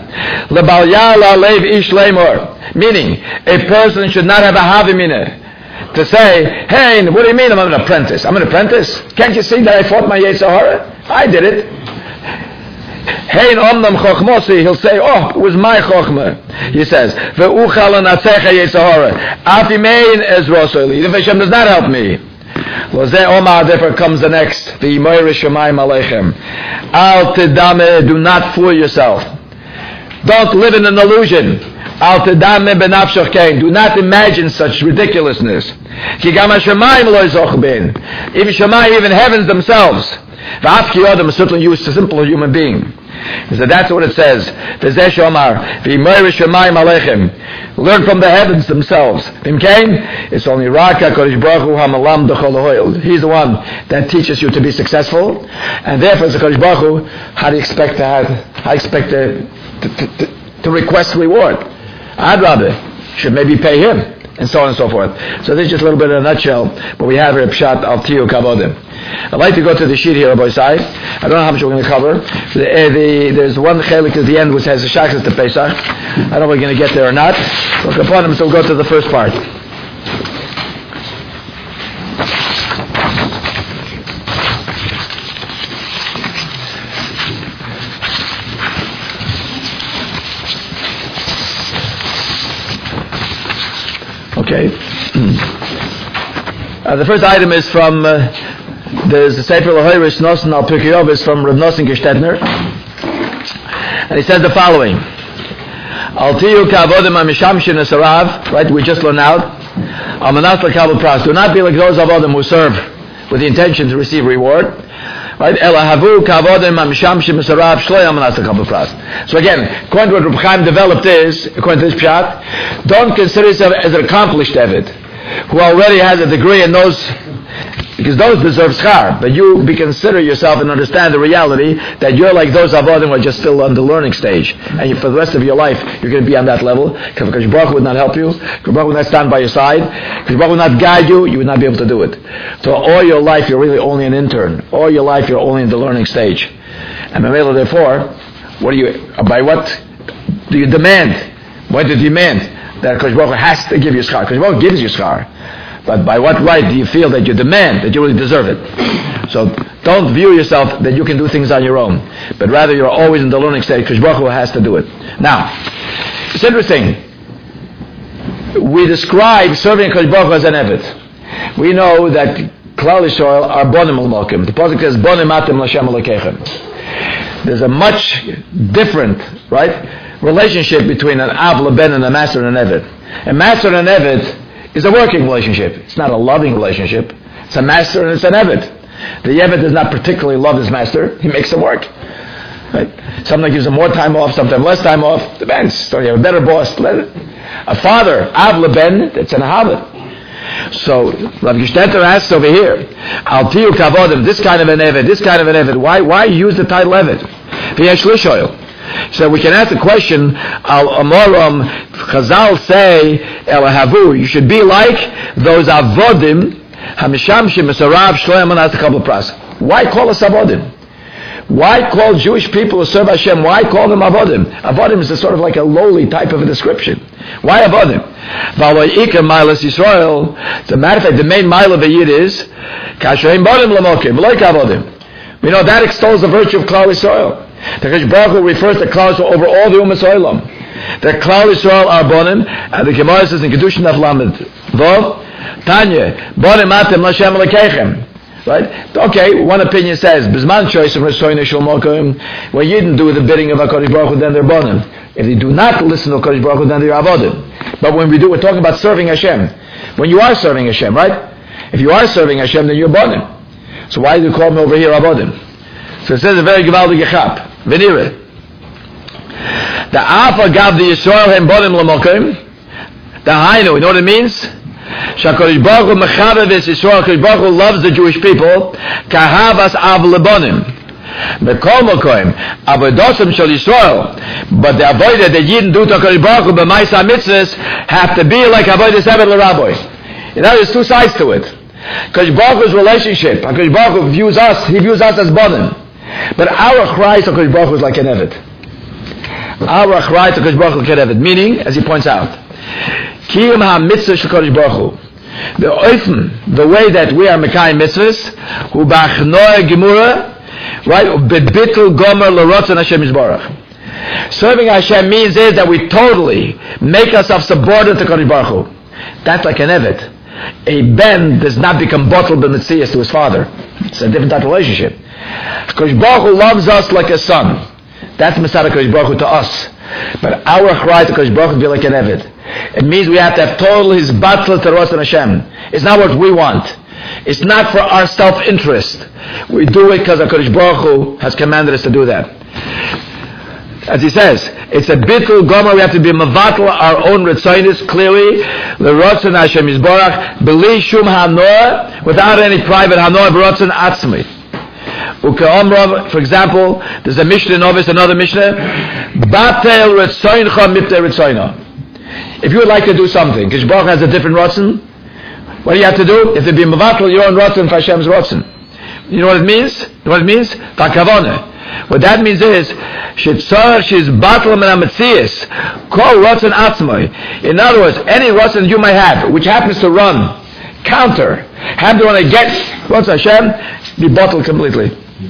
Meaning, a person should not have a havimine. To say, hey, what do you mean I'm an apprentice? I'm an apprentice? Can't you see that I fought my Yetzer Hara? I did it. Hey, omnam chochmosi, he'll say, oh, it was my chochmah. He says, ve'uchal anatzecha Yetzer Hara, afimein ezrosoli, if Hashem does not help me. Lozeh omar, therefore comes the next, the Moirish Shemayim Aleichem. Al tedame, do not fool yourself. Don't live in an illusion. Al tedame benafshach kein. Do not imagine such ridiculousness. Ki gam hashamayim lo yizoch ben. Even Shemayim, even heavens themselves. V'af ki odom, certainly you, a simple human being. So that's what it says. V'zeh shomar, v'imoirish Shemayim Aleichem. Learn from the heavens themselves. It's only Raka Kodesh Baruch Hu Hamalam D'chol Hoil. He's the one that teaches you to be successful, and therefore, as a Kodesh Baruch Hu, how do you expect to have? How do you expect to, to, to, to request reward? I'd rather should maybe pay him, and so on and so forth. So this is just a little bit in a nutshell, but we have here Pshat Al Tiyu Kavodim. I'd like to go to the sheet here, Rabbi Isai. I don't know how much we're going to cover. The, uh, the, there's one chelik at the end which has the Shachas to Pesach. I don't know if we're going to get there or not. Look upon him, so we'll go to the first part. Okay. Uh, the first item is from... Uh, There's the Sefer L'Hoirish Nosen Al Pirkei Avos from Rav Nosson Gestetner, and he says the following: Al tiyu kavodim hamishamshin esarav. Right, we just learned out. Al manas l'kabel pras. Do not be like those avodim who serve with the intention to receive reward. Right, elahavu kavodim hamishamshin esarav shloi al manas l'kabel pras. So again, according to what Reb Chaim developed is, according to this pshat, don't consider yourself as an accomplished Eved who already has a degree and knows. Because those deserve schar, but you be consider yourself and understand the reality that you're like those avodim who are just still on the learning stage, and you, for the rest of your life you're going to be on that level. Because Baruch Hu would not help you, because Baruch Hu would not stand by your side, because Baruch Hu would not guide you, you would not be able to do it. So all your life you're really only an intern. All your life you're only in the learning stage, and therefore, what do you? By what do you demand? What do you demand that Baruch Hu has to give you schar? Because Baruch Hu gives you schar. But by what right do you feel that you demand, that you really deserve it? So don't view yourself that you can do things on your own, but rather you're always in the learning stage, because Baruch Hu has to do it. Now, it's interesting. We describe serving Kodesh Baruch Hu as an Eved. We know that Klal Yisrael are Bonim L'Malkim. The pasuk says, Bonim Atem L'Shem Elokechem. There's a much different, right, relationship between an Av, Leben, and a master and an Eved. A master and an Eved is a working relationship. It's not a loving relationship. It's a master and it's an Eved. The Eved does not particularly love his master. He makes him work. Right? Sometimes gives them more time off, sometimes less time off. Depends. So you have a better boss. Let it. A father, Av Leben, it's an Ahavit. So Rav Gishtetler asks over here, Al Tiyu Kavodim, this kind of an Eved, this kind of an Eved. Why why use the title Eved? V'yesh Lishoyel. So we can ask the question, Al Amoram, Chazal say, El Havu, you should be like those Avodim, Hamisham Shemesarav Shloim Manas Kabul Pras. Why call us Avodim? Why call Jewish people who serve Hashem, why call them Avodim? Avodim is a sort of like a lowly type of a description. Why Avodim? V'alo'ikar Milas Yisrael, as a matter of fact, the main mile of a Yid is, Kasherim Bodim Lamokim, V'loik Avodim. We know that extols the virtue of Klal Yisrael. The Kadosh Baruch Hu refers to Klal Yisrael over all the Ummah Olam. The Klal Yisrael are Bonim, and the Gemara says in Kedushin of Lamed, Vov, Tanya, Bonim Atem Lashem Lekeichem. Right? Okay, one opinion says, Bizman choice of Resoyne Shul Mokim, when you didn't do the bidding of HaKadosh Baruch Hu, then they're Bonim. If they do not listen to HaKadosh Baruch Hu, then they're Avodim. But when we do, we're talking about serving Hashem. When you are serving Hashem, right? If you are serving Hashem, then you're Bonim. So why do you call them over here Avodim? So it says a very gewaldige Chap. Venire. The Alpha gab the Yisrael hem Bonim Lamokim. The Hainu, you know what it means? Shakadosh Baruch Hu mechavev es Yisrael. Shakadosh Baruch Hu loves the Jewish people. Kahavas av lebonim. Bekol mokoim avodosim shel Yisrael. But the avodah that Yidden do to Shakadosh Baruch Hu b'maisa mitzvahs have to be like avodah seven l'rabbi. You know, there's two sides to it. Shakadosh Baruch Hu's relationship. Shakadosh Baruch Hu views us. He views us as bonim. But our cry to Shakadosh Baruch Hu is like an eved. Our cry to Shakadosh Baruch Hu is like an eved. Meaning, as he points out, Kiyum ha-mitzvah shel Baruch Hu. The oifen, the way that we are mekayim mitzvahs, hu b'achnoa gemura, right? Bebitul gomer l'rotzon Hashem yisborach. Serving Hashem means is that we totally make ourselves subordinate to Kodesh Baruch Hu. That's like an evet. A ben does not become bottled b'metzias to his father. It's a different type of relationship. Kodesh Baruch Hu loves us like a son. That's Masada Kodesh Baruch Hu to us. But our cry to Kodesh Baruch Hu be like an evet. It means we have to have total his battle to Rosh Hashem. It's not what we want. It's not for our self-interest. We do it because HaKadosh Baruch Hu has commanded us to do that. As he says, it's a bitul gomer. We have to be mevatel our own ritzonis clearly. L'rotzon Hashem Yisborach b'li shum hanor, without any private hanor b'rotzon atzmi. Ukeomrav, for example, there's a Mishnah in Ovis, another Mishnah. Batel ritzoincha mipte ritzoinah. If you would like to do something, Kodesh Baruch has a different rotzen, what do you have to do? You have to be mevatel your own rotzen for Hashem's rotzen. You know what it means? You know what it means? Takavone. What that means is, shetzor she's battle min hametzias, kol rotzen atzmai. In other words, any rotzen you might have, which happens to run counter, have to run against rotzen Hashem, be bottled completely.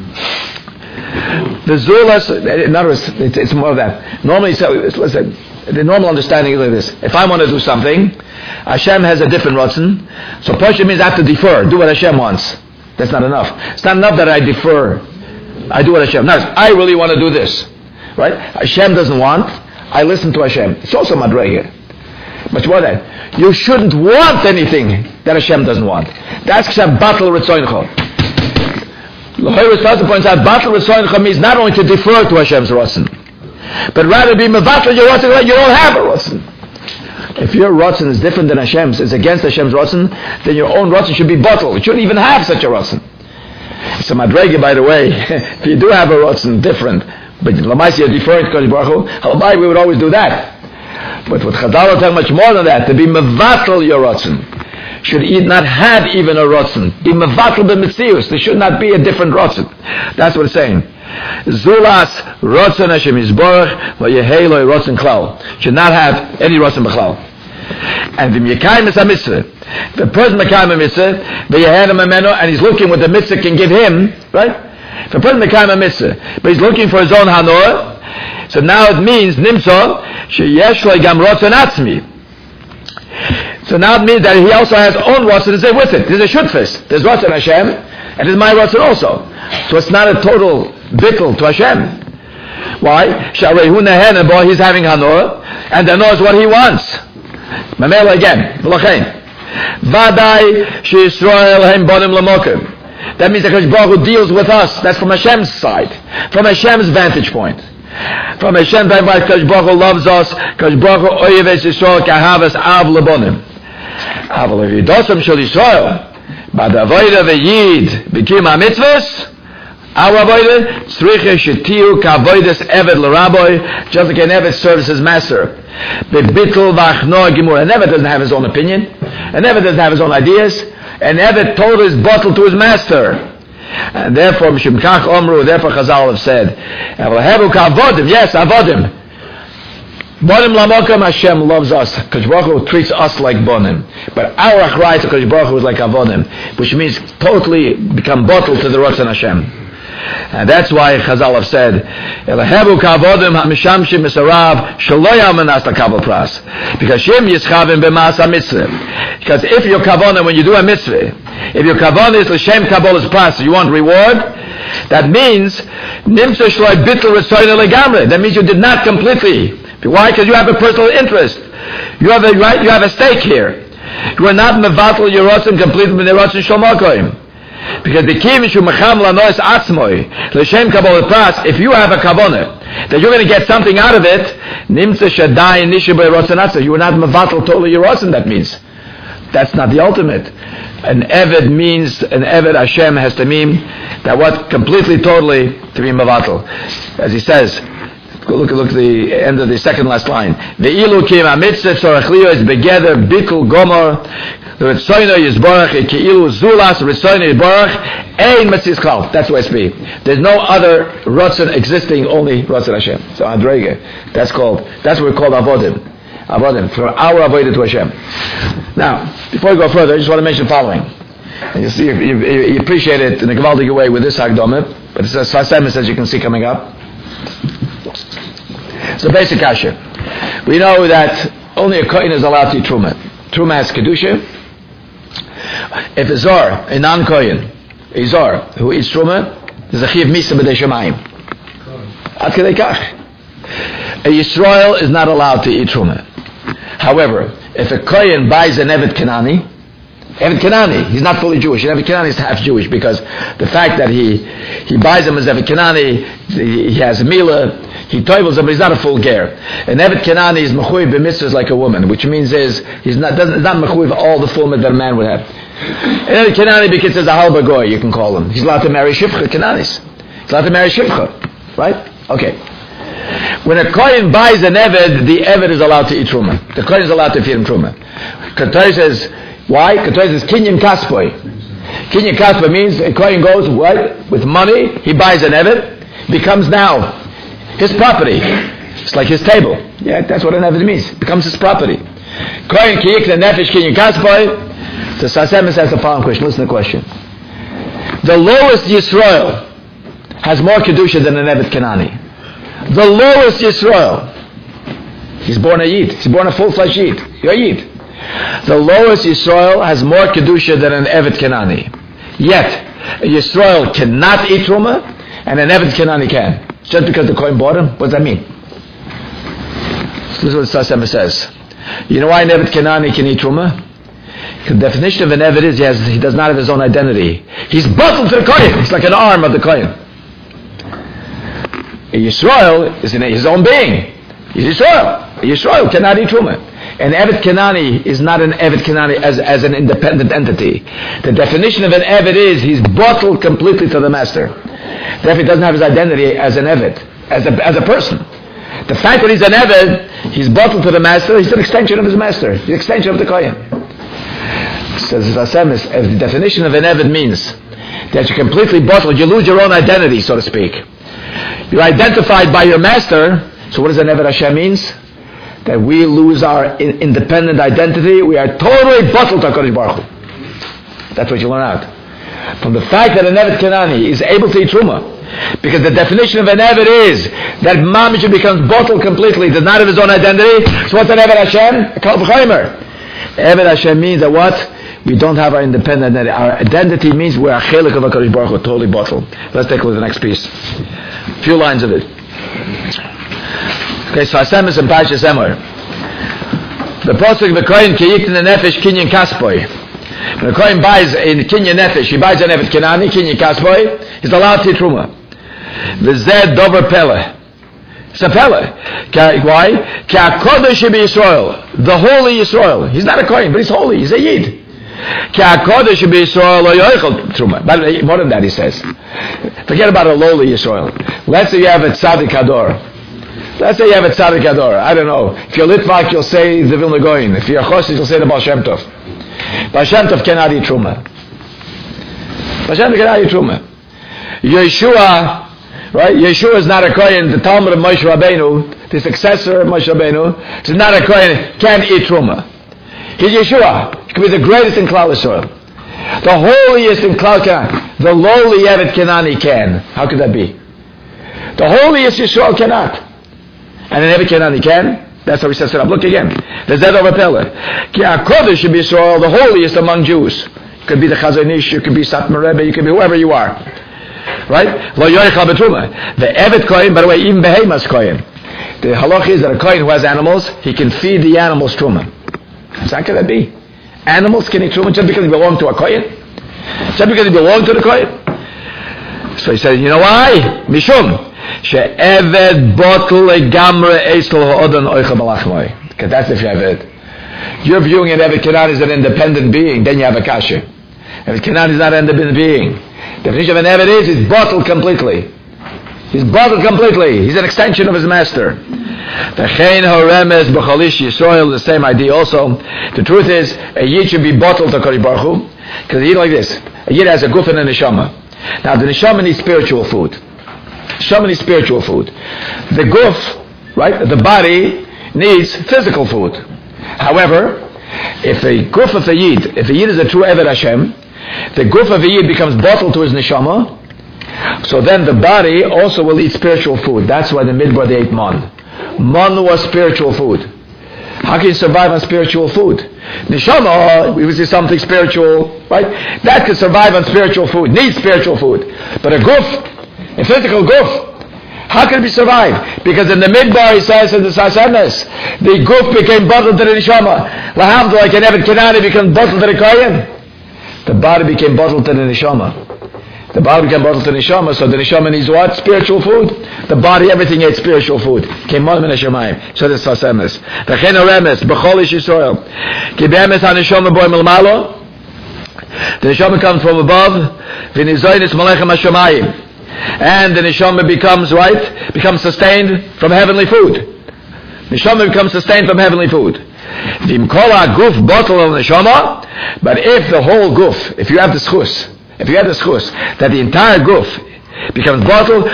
The zulas, in other words, it's, it's more of that. Normally, so, listen. The normal understanding is like this. If I want to do something, Hashem has a different rotzen. So Pasha means I have to defer, do what Hashem wants. That's not enough. It's not enough that I defer. I do what Hashem. No, I really want to do this. Right? Hashem doesn't want. I listen to Hashem. It's also madrege. But what that? You shouldn't want anything that Hashem doesn't want. That's Hashem battle ritzoincha. L'chayr Pasha points out, battle ritzoincha means not only to defer to Hashem's rotzen, but rather be mevatel your rotzen, you don't have a rotzen. If your rotzen is different than Hashem's, is against Hashem's rotzen, then your own rotzen should be bottled. You shouldn't even have such a rotzen. It's a madrege, by the way. If you do have a rotzen different, but Lamaisi you're deferring to Kodesh Baruch Hu, Halabai, we would always do that. But with Chazal will tell much more than that. To be mevatel your rotzen, should not have even a rotzen. Be mevatel b'metzius. There should not be a different rotzen. That's what it's saying. Zulas rotzen Hashem Yisborach v'yehei lo rotzen klal. Should not have any rotzen b'chlal. And the mekayim is a mitzvah. The person mekayim a mitzvah v'yehenem ameno, and he's looking what the mitzvah can give him, right? The person mekayim a mitzvah, but he's looking for his own hanor. So now it means nimso sheyesh lo gam rotzen atzmi. So now it means that he also has own rotzen to with it. There's a shutfis. There's rotzen Hashem, and there's my rotzen also. So it's not a total bittul to Hashem. Why? Sharehu nehen, boy, he's having hanor, and the hanor is what he wants. Mamela again. V'lachein. Vadai she'Yisrael hem bonim lamokim. That means that Kadosh Baruch Hu deals with us. That's from Hashem's side, from Hashem's vantage point. From Hashem's vantage point, Kadosh Baruch Hu loves us. Kadosh Baruch Hu oyeves Yisrael kahavas av lebonim. Aval v'yidosam shel Yisrael b'davoida v'yid b'kim ha'mitzvos. Our avodah tzricha shetiu kavodas eved l'raboy, just like an eved serves his master. Bebitul v'achno gimur. An eved doesn't have his own opinion. An eved doesn't have his own ideas. An eved told his bottle to his master. And therefore, Mishum Kach Omru, therefore Chazal have said, Hevu kavodim, yes, avodim. Bonim lamokam, Hashem loves us. Kadosh Baruch Hu treats us like bonim. But our achrayus to Kadosh Baruch Hu is like avodim, which means totally become bottled to the Ratzon Hashem. And that's why Chazal have said, Elahevu kavodim ha'mishamshim misarav shaloya manas takabel pras. Because Shem yischavim b'maas ha'mitzvah. Because if your kavanah, when you do a mitzvah, if your kavanah is l'shem kabbalas pras, you want reward, that means nimtza shloi bittul retzoyna legamre. That means you did not completely. Why? Because you have a personal interest. You have a right. You have a stake here. You are not mevatel yerotzim completely b'nerotzim shalmakoim. Because the key mishu mecham lanois atzmoi l'shem kabbalas pras. If you have a kavanah that you're going to get something out of it, nimtza shadai nishu b'rotzanatza. You are not mevatel totally yerotzim. That means. That's not the ultimate. An Eved means, an Eved Hashem has to mean that what completely, totally to be Mavatal. As he says, look, look at the end of the second last line. Ve'ilu kim ha-mitzvah tzorach is begeder bikul gomor Ritzoyno Yisborach Keilu Zulas Ritzoyno Yisborach Ein Matzis Klal. That's the way it's be. There's no other Ratzon existing, only Ratzon Hashem. So Andrege, that's called, that's what we call Avodim. Avodim, for our avodah to Hashem. Now, before we go further, I just want to mention the following. And you see, you, you, you appreciate it in a gewaldige way with this Hagdomah, but it's a Sasem, as you can see coming up. So basic kasha. We know that only a Kohen is allowed to eat Truma. Truma has Kedusha. If a Zor, a non-Kohen, a Zor, who eats Truma, there's a Chiv Misa B'dei Shemayim. Ad Kedei Kach. A Yisrael is not allowed to eat Truma. However, if a Kohen buys an Evet Kanani, Evet Kanani, he's not fully Jewish. An Evet Kanani is half Jewish because the fact that he he buys him as Evet Kanani, he, he has a Mila, he toivels him, but he's not a full ger. An Evet Kanani is mechuyev b'mitzvahs like a woman, which means is he's not doesn't not mechuyev all the full that a man would have. An Evet Kanani because there's a halba goy, you can call him. He's allowed to marry Shivcha Kananis. He's allowed to marry Shivcha, right? Okay. When a Kohen buys an Eved, the Eved is allowed to eat Truma. The Kohen is allowed to feed him Truma. Ketori says, why? Ketori says, Kinyan Kaspoy. Kinyan Kaspoy means a Kohen goes, what? With money, he buys an Eved, becomes now his property. It's like his table. Yeah, that's what an Eved means. It becomes his property. Kohen Kiyik the Nefesh Kinyan Kaspoy. So Sasem says the following question. Listen to the question. The lowest Yisrael has more Kedusha than an Eved Kanani. The lowest Yisrael. He's born a Yid. He's born a full-fledged Yid. You're a Yid. The lowest Yisrael has more Kedusha than an Evet Kanani. Yet, a Yisrael cannot eat Truma, and an Evet Kanani can. Just because the Kohen bought him? What does that mean? This is what Sasem says. You know why an Evet Kanani can eat Truma? The definition of an Evet is he, has, he does not have his own identity. He's bottled to the Kohen. He's like an arm of the Kohen. A Yisrael is in his own being. He's Yisrael. A Yisrael cannot eat Truma. An Evet Kanani is not an Evet Kanani as, as an independent entity. The definition of an Evet is he's bottled completely to the master. Therefore he doesn't have his identity as an Evet, as a, as a person. The fact that he's an Evet, he's bottled to the master, he's an extension of his master. He's an extension of the Kohen. Says Hashem, as the definition of an Evet means that you're completely bottled, you lose your own identity, so to speak. You're identified by your master. So what does an Evet Hashem means? That we lose our in- independent identity. We are totally bottled to HaKadosh Baruch Hu. That's what you learn out. From the fact that an Evet Kanani is able to eat Truma, because the definition of an Evet is that Mamish becomes bottled completely, does not have his own identity. So what's an Evet Hashem? A Kal V'chomer. Evet Hashem means that what? We don't have our independent identity. Our identity means we're a chelik of HaKadosh Baruch Hu, totally bottled. Let's take a look at the next piece. A few lines of it. Okay, so Hashem is in Parshas Emor. The Pasuk of the Kohen Kiyik in the Nefesh Kinyan Kaspoy. When a Kohen buys in Kinyan Nefesh, he buys an Evet Kenani, Kinyan Kasboy, he's allowed to eat Truma. V'zeh dover pele. It's a pele. Why? Ki HaKodesh Yisrael, the holy Yisrael. He's not a Kohen, but he's holy. He's a Yid. Ki HaKodesh Yisrael lo yoichel Truma. But more than that, he says. Forget about a lowly Yisrael. Let's say you have a Tzadik Hador. Let's say you have a Tzadik Hador. I don't know. If you're Litvak, you'll say the Vilna Goyin. If you're Chosid, you'll say the Baal Shem Tov. Baal Shem Tov cannot eat Truma. Baal Shem Tov cannot eat Truma. Yeshua, right? Yeshua is not a Kohen. The Talmud of Moshe Rabbeinu, the successor of Moshe Rabbeinu, is not a Kohen, can't eat Truma. He's Yeshua. He could be the greatest in Klal Yisrael. The holiest in Klal Yisrael. The lowly Evet Kenani can. How could that be? The holiest Yisrael cannot. And an Evet Kenani can. That's how he sets it up. Look again. There's that over Pele. Ki HaKodesh should be Yisrael, the holiest among Jews. You could be the Chazon Ish, you could be Satmar Rebbe, you could be whoever you are. Right? Lo yoichal betruma. The Evet Kohen, by the way, even Behemas Kohen. The halach is that a Kohen who has animals, he can feed the animals Truma. So how can that be? Animals can eat Truma just because they belong to a Kohen? Just because they belong to the Kohen? So he says, you know why? Mishum. She'eved botel legamre esel ha'odon oicha balachmoi. Because that's if you have it. You're viewing an Evet Kenan as an independent being, then you have a kasha. Evet Kenan is not an independent being. The definition of an Evet is, he's bottled completely. He's bottled completely. He's an extension of his master. V'chein horemes b'chalish Yisrael, the same idea also. The truth is, a Yid should be bottled to Kodesh Baruch Hu, because a Yid like this. A Yid has a guf and a neshama. Now the neshama needs spiritual food. Neshama needs spiritual food. The guf, right, the body needs physical food. However, if a guf of a Yid, if a Yid is a true Eved Hashem, the guf of a Yid becomes bottled to his neshama, so then the body also will eat spiritual food. That's why the Midbar they ate man. Man was spiritual food. How can you survive on spiritual food? Neshama, we would say something spiritual, right? That could survive on spiritual food, needs spiritual food. But a guf, a physical guf, how can it be survived? Because in the Midbar, he says in the Sasenes, the guf became bottled to the neshama. Lahavdil, like an Evet Kenani became bottled to the Kohen. The body became bottled to the neshama. The body became bottled to the neshama, so the neshama needs what? Spiritual food. The body, everything ate spiritual food. Came on min hashamayim. So this is Sasenes. V'chein haremes b'chol ish Yisrael. Ki be'emes ha-neshama boi milmalo. The neshama comes from above. V'nizoynis malechem hashamayim. And the neshama becomes, right, becomes sustained from heavenly food. Neshama becomes sustained from heavenly food. V'imkola guf bottle of neshama, but if the whole guf, if you have the schus, if you have the schus, that the entire guf becomes bottled,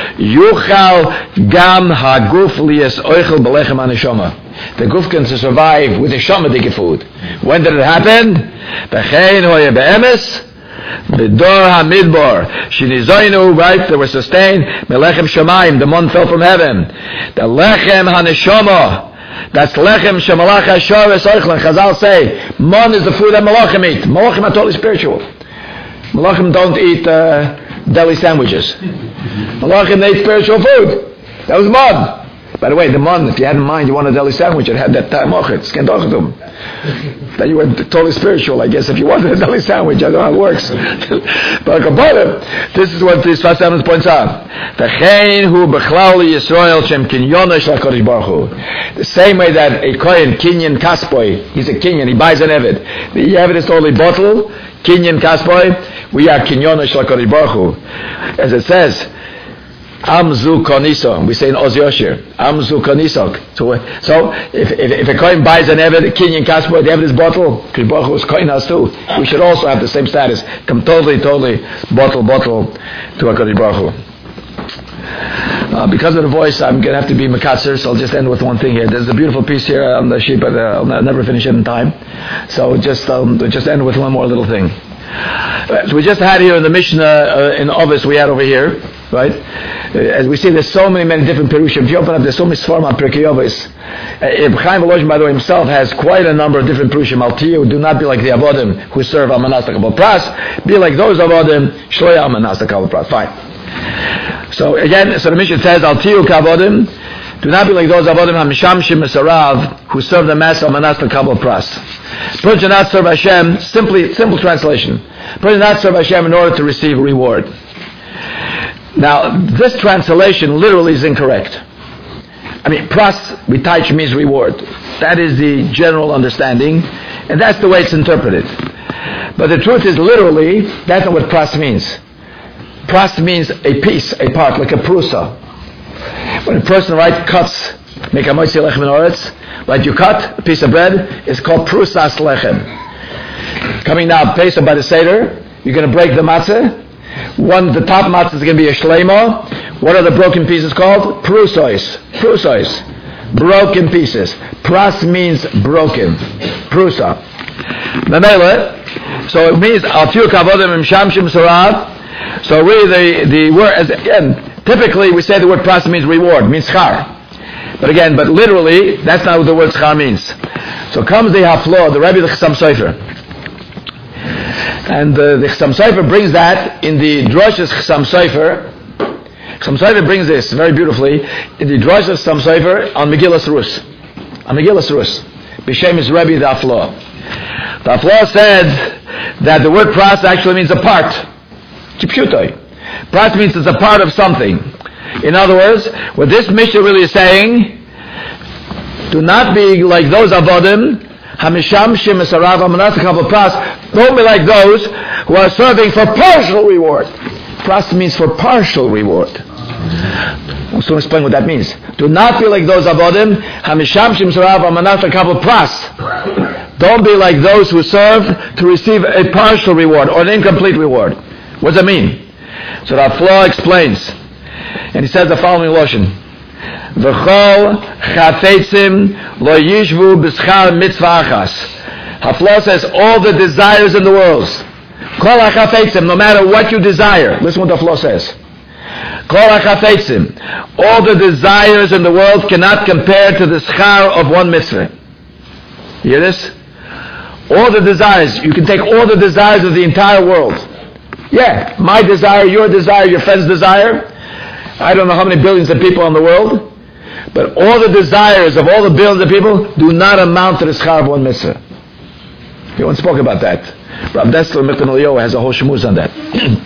yuchal gam haguf liyas oichel belechem haneshama. The guf can survive with the shamadike food. When did it happen? B'chein hoye be'emes. B'dor hamidbar shinizoinu, right, they were sustained melechem shamayim, the mon fell from heaven. The lechem haneshama, that's lechem shemalach hashor esoichlen. Chazal say mon is the food that malachim eat. Malachim are totally spiritual. Malachim don't eat uh, deli sandwiches. Malachim they eat spiritual food. That was mon. By the way, the mon, if you had in mind you want a deli sandwich, it had that ta'amochet, skendochatum. Then you were totally spiritual, I guess, if you wanted a deli sandwich. I don't know how it works. But Kabbalah, this is what this Sfas Emes points out. V'chein hu b'chlal Yisrael shem kinyono shel HaKadosh Baruch Hu. The same way that a Kohen, Kinyan Kaspoy, he's a Kinyan, he buys an Eved. The Eved is totally bottled, Kinyan Kaspoy, we are Kinyono shel HaKadosh Baruch Hu. As it says, Amzu Koniso. We say in Oz Yoshir, Amzu Konisok. So, so if, if, if a Kohen buys an Eved, Kinyan Kaspoy, the Eved is bottle, Kodesh Baruch Hu is Kohen has too. We should also have the same status. Come totally, totally bottle, bottle to HaKadosh Baruch Hu. Uh, because of the voice, I'm going to have to be Makatzer, so I'll just end with one thing here. There's a beautiful piece here on the sheet, but uh, I'll never finish it in time. So just um, just end with one more little thing. Uh, so we just had here in the Mishnah, uh, in Ovis we had over here, right? Uh, as we see, there's so many, many different Perushim. If you open up, there's so many Sfarim on Pirkei Ovis. Uh, Chaim Volozhin, by the way, himself has quite a number of different Perushim. Al Tiyu, do not be like the Avodim who serve Almanas Kabbalah Pras. Be like those Avodim, Shloya Almanas Kabbalah Pras. Fine. So again, so the Mishnah says, Al Tiyu Kavodim, Do not be like those avodim hamishamshim mesarav who serve the master manas lekabel pras. Person should not serve Hashem. Simply, simple translation. Person should not serve Hashem in order to receive reward. Now, this translation literally is incorrect. I mean, pras b'taich means reward. That is the general understanding, and that's the way it's interpreted. But the truth is, literally, that's not what pras means. Pras means a piece, a part, like a prusa. When a person, right, cuts, make a moitzi lechem in oretz, right, you cut a piece of bread, it's called prusas lechem. Coming now, Pesach by the Seder, you're going to break the matzah. One, the top matzah is going to be a shleimo. What are the broken pieces called? Prusois. Prusois. Broken pieces. Pras means broken. Prusa. Memele. So it means alfiu kavodim imshamshim sarav. So really the, the word, as again, typically we say the word pras means reward, means schar. But again, but literally, that's not what the word schar means. So comes the haflo, the Rebbe the Chassam Sofer. And uh, the Chassam Sofer brings that in the Droshes Chassam Sofer. Chassam Sofer brings this very beautifully in the Droshes Chassam Sofer on Megillas Rus. On Megillas Rus. B'Shem is Rebbe the haflo. The haflo said that the word pras actually means a part. Chipshutoi. Pras means it's a part of something. In other words, what this Mishnah really is saying, do not be like those avodim, hamisham shemesarav amanas lekabel pras. Don't be like those who are serving for partial reward. Pras means for partial reward. I'm going to explain what that means. Do not be like those avodim, hamisham shemesarav amanas lekabel pras. Don't be like those who serve to receive a partial reward or an incomplete reward. What does that mean? So the Hafla explains, and he says the following lashon: V'chol chafetzim lo yishvu b'schar mitzvah achas. Hafla says all the desires in the world, kol hachafetzim, no matter what you desire. Listen what the Hafla says. Kol hachafetzim, all the desires in the world cannot compare to the schar of one mitzvah. You hear this? All the desires, you can take all the desires of the entire world. Yeah, my desire, your desire, your friend's desire. I don't know how many billions of people in the world, but all the desires of all the billions of people do not amount to the schar of one mitzvah. You once spoke about that. Rav Dessler Michtan Eliyahu has a whole shmuz on that.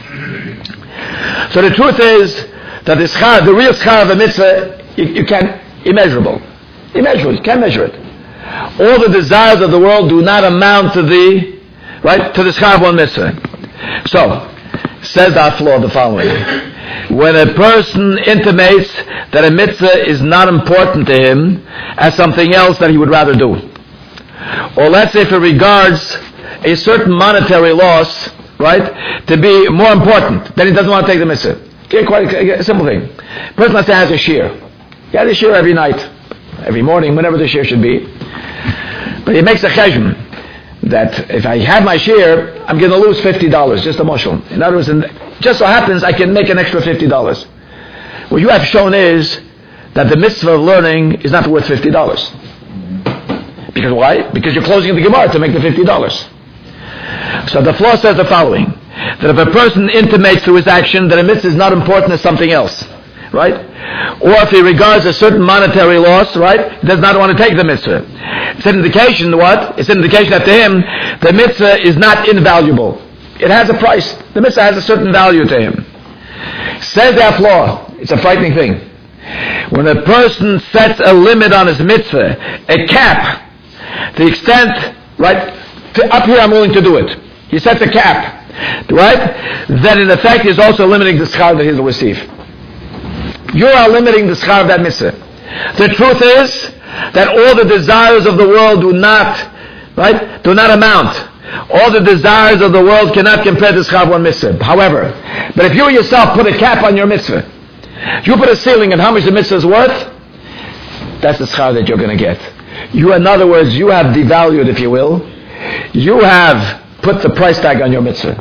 So the truth is that the schar, the real schar of a mitzvah, you, you can't, immeasurable. Immeasurable, you can't measure it. All the desires of the world do not amount to the, right, to the schar of one mitzvah. So, says the Hafla the following: when a person intimates that a mitzvah is not important to him as something else that he would rather do, or let's say if he regards a certain monetary loss, right, to be more important, then he doesn't want to take the mitzvah. Okay, quite a simple thing. A person, let's say, has a shear. He has a shear every night, every morning, whenever the shear should be. But he makes a cheshbon that if I have my share, I'm going to lose fifty dollars, just a mushal. In other words, just so happens I can make an extra fifty dollars. What you have shown is that the mitzvah of learning is not worth fifty dollars. Because why? Because you're closing the Gemara to make the fifty dollars. So the Hafla says the following, that if a person intimates through his action that a mitzvah is not important as something else, right? Or if he regards a certain monetary loss, right, he does not want to take the mitzvah. It's an indication, what? It's an indication that to him, the mitzvah is not invaluable. It has a price. The mitzvah has a certain value to him. Says the Hafla, it's a frightening thing. When a person sets a limit on his mitzvah, a cap, to the extent, right, to up here I'm willing to do it. He sets a cap, right? Then in effect he's also limiting the schar that he will receive. You are limiting the schar of that mitzvah. The truth is that all the desires of the world do not, right, do not amount. All the desires of the world cannot compare to the schar of one mitzvah. However, but if you yourself put a cap on your mitzvah, you put a ceiling on how much the mitzvah is worth, that's the schar that you're going to get. You, in other words, you have devalued, if you will, you have put the price tag on your mitzvah.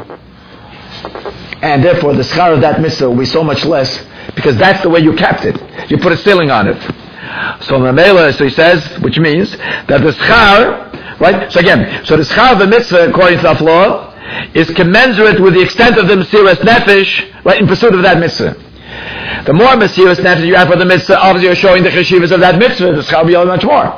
And therefore the schar of that mitzvah will be so much less, because that's the way you capped it. You put a ceiling on it. So Mamela, so he says, which means that the schar, right? So again, so the schar of the mitzvah, according to the Hafla, is commensurate with the extent of the Mesiras Nefesh, right, in pursuit of that mitzvah. The more Mesiras Nefesh you have for the mitzvah, obviously you're showing the cheshivas of that mitzvah. The schar will be much more.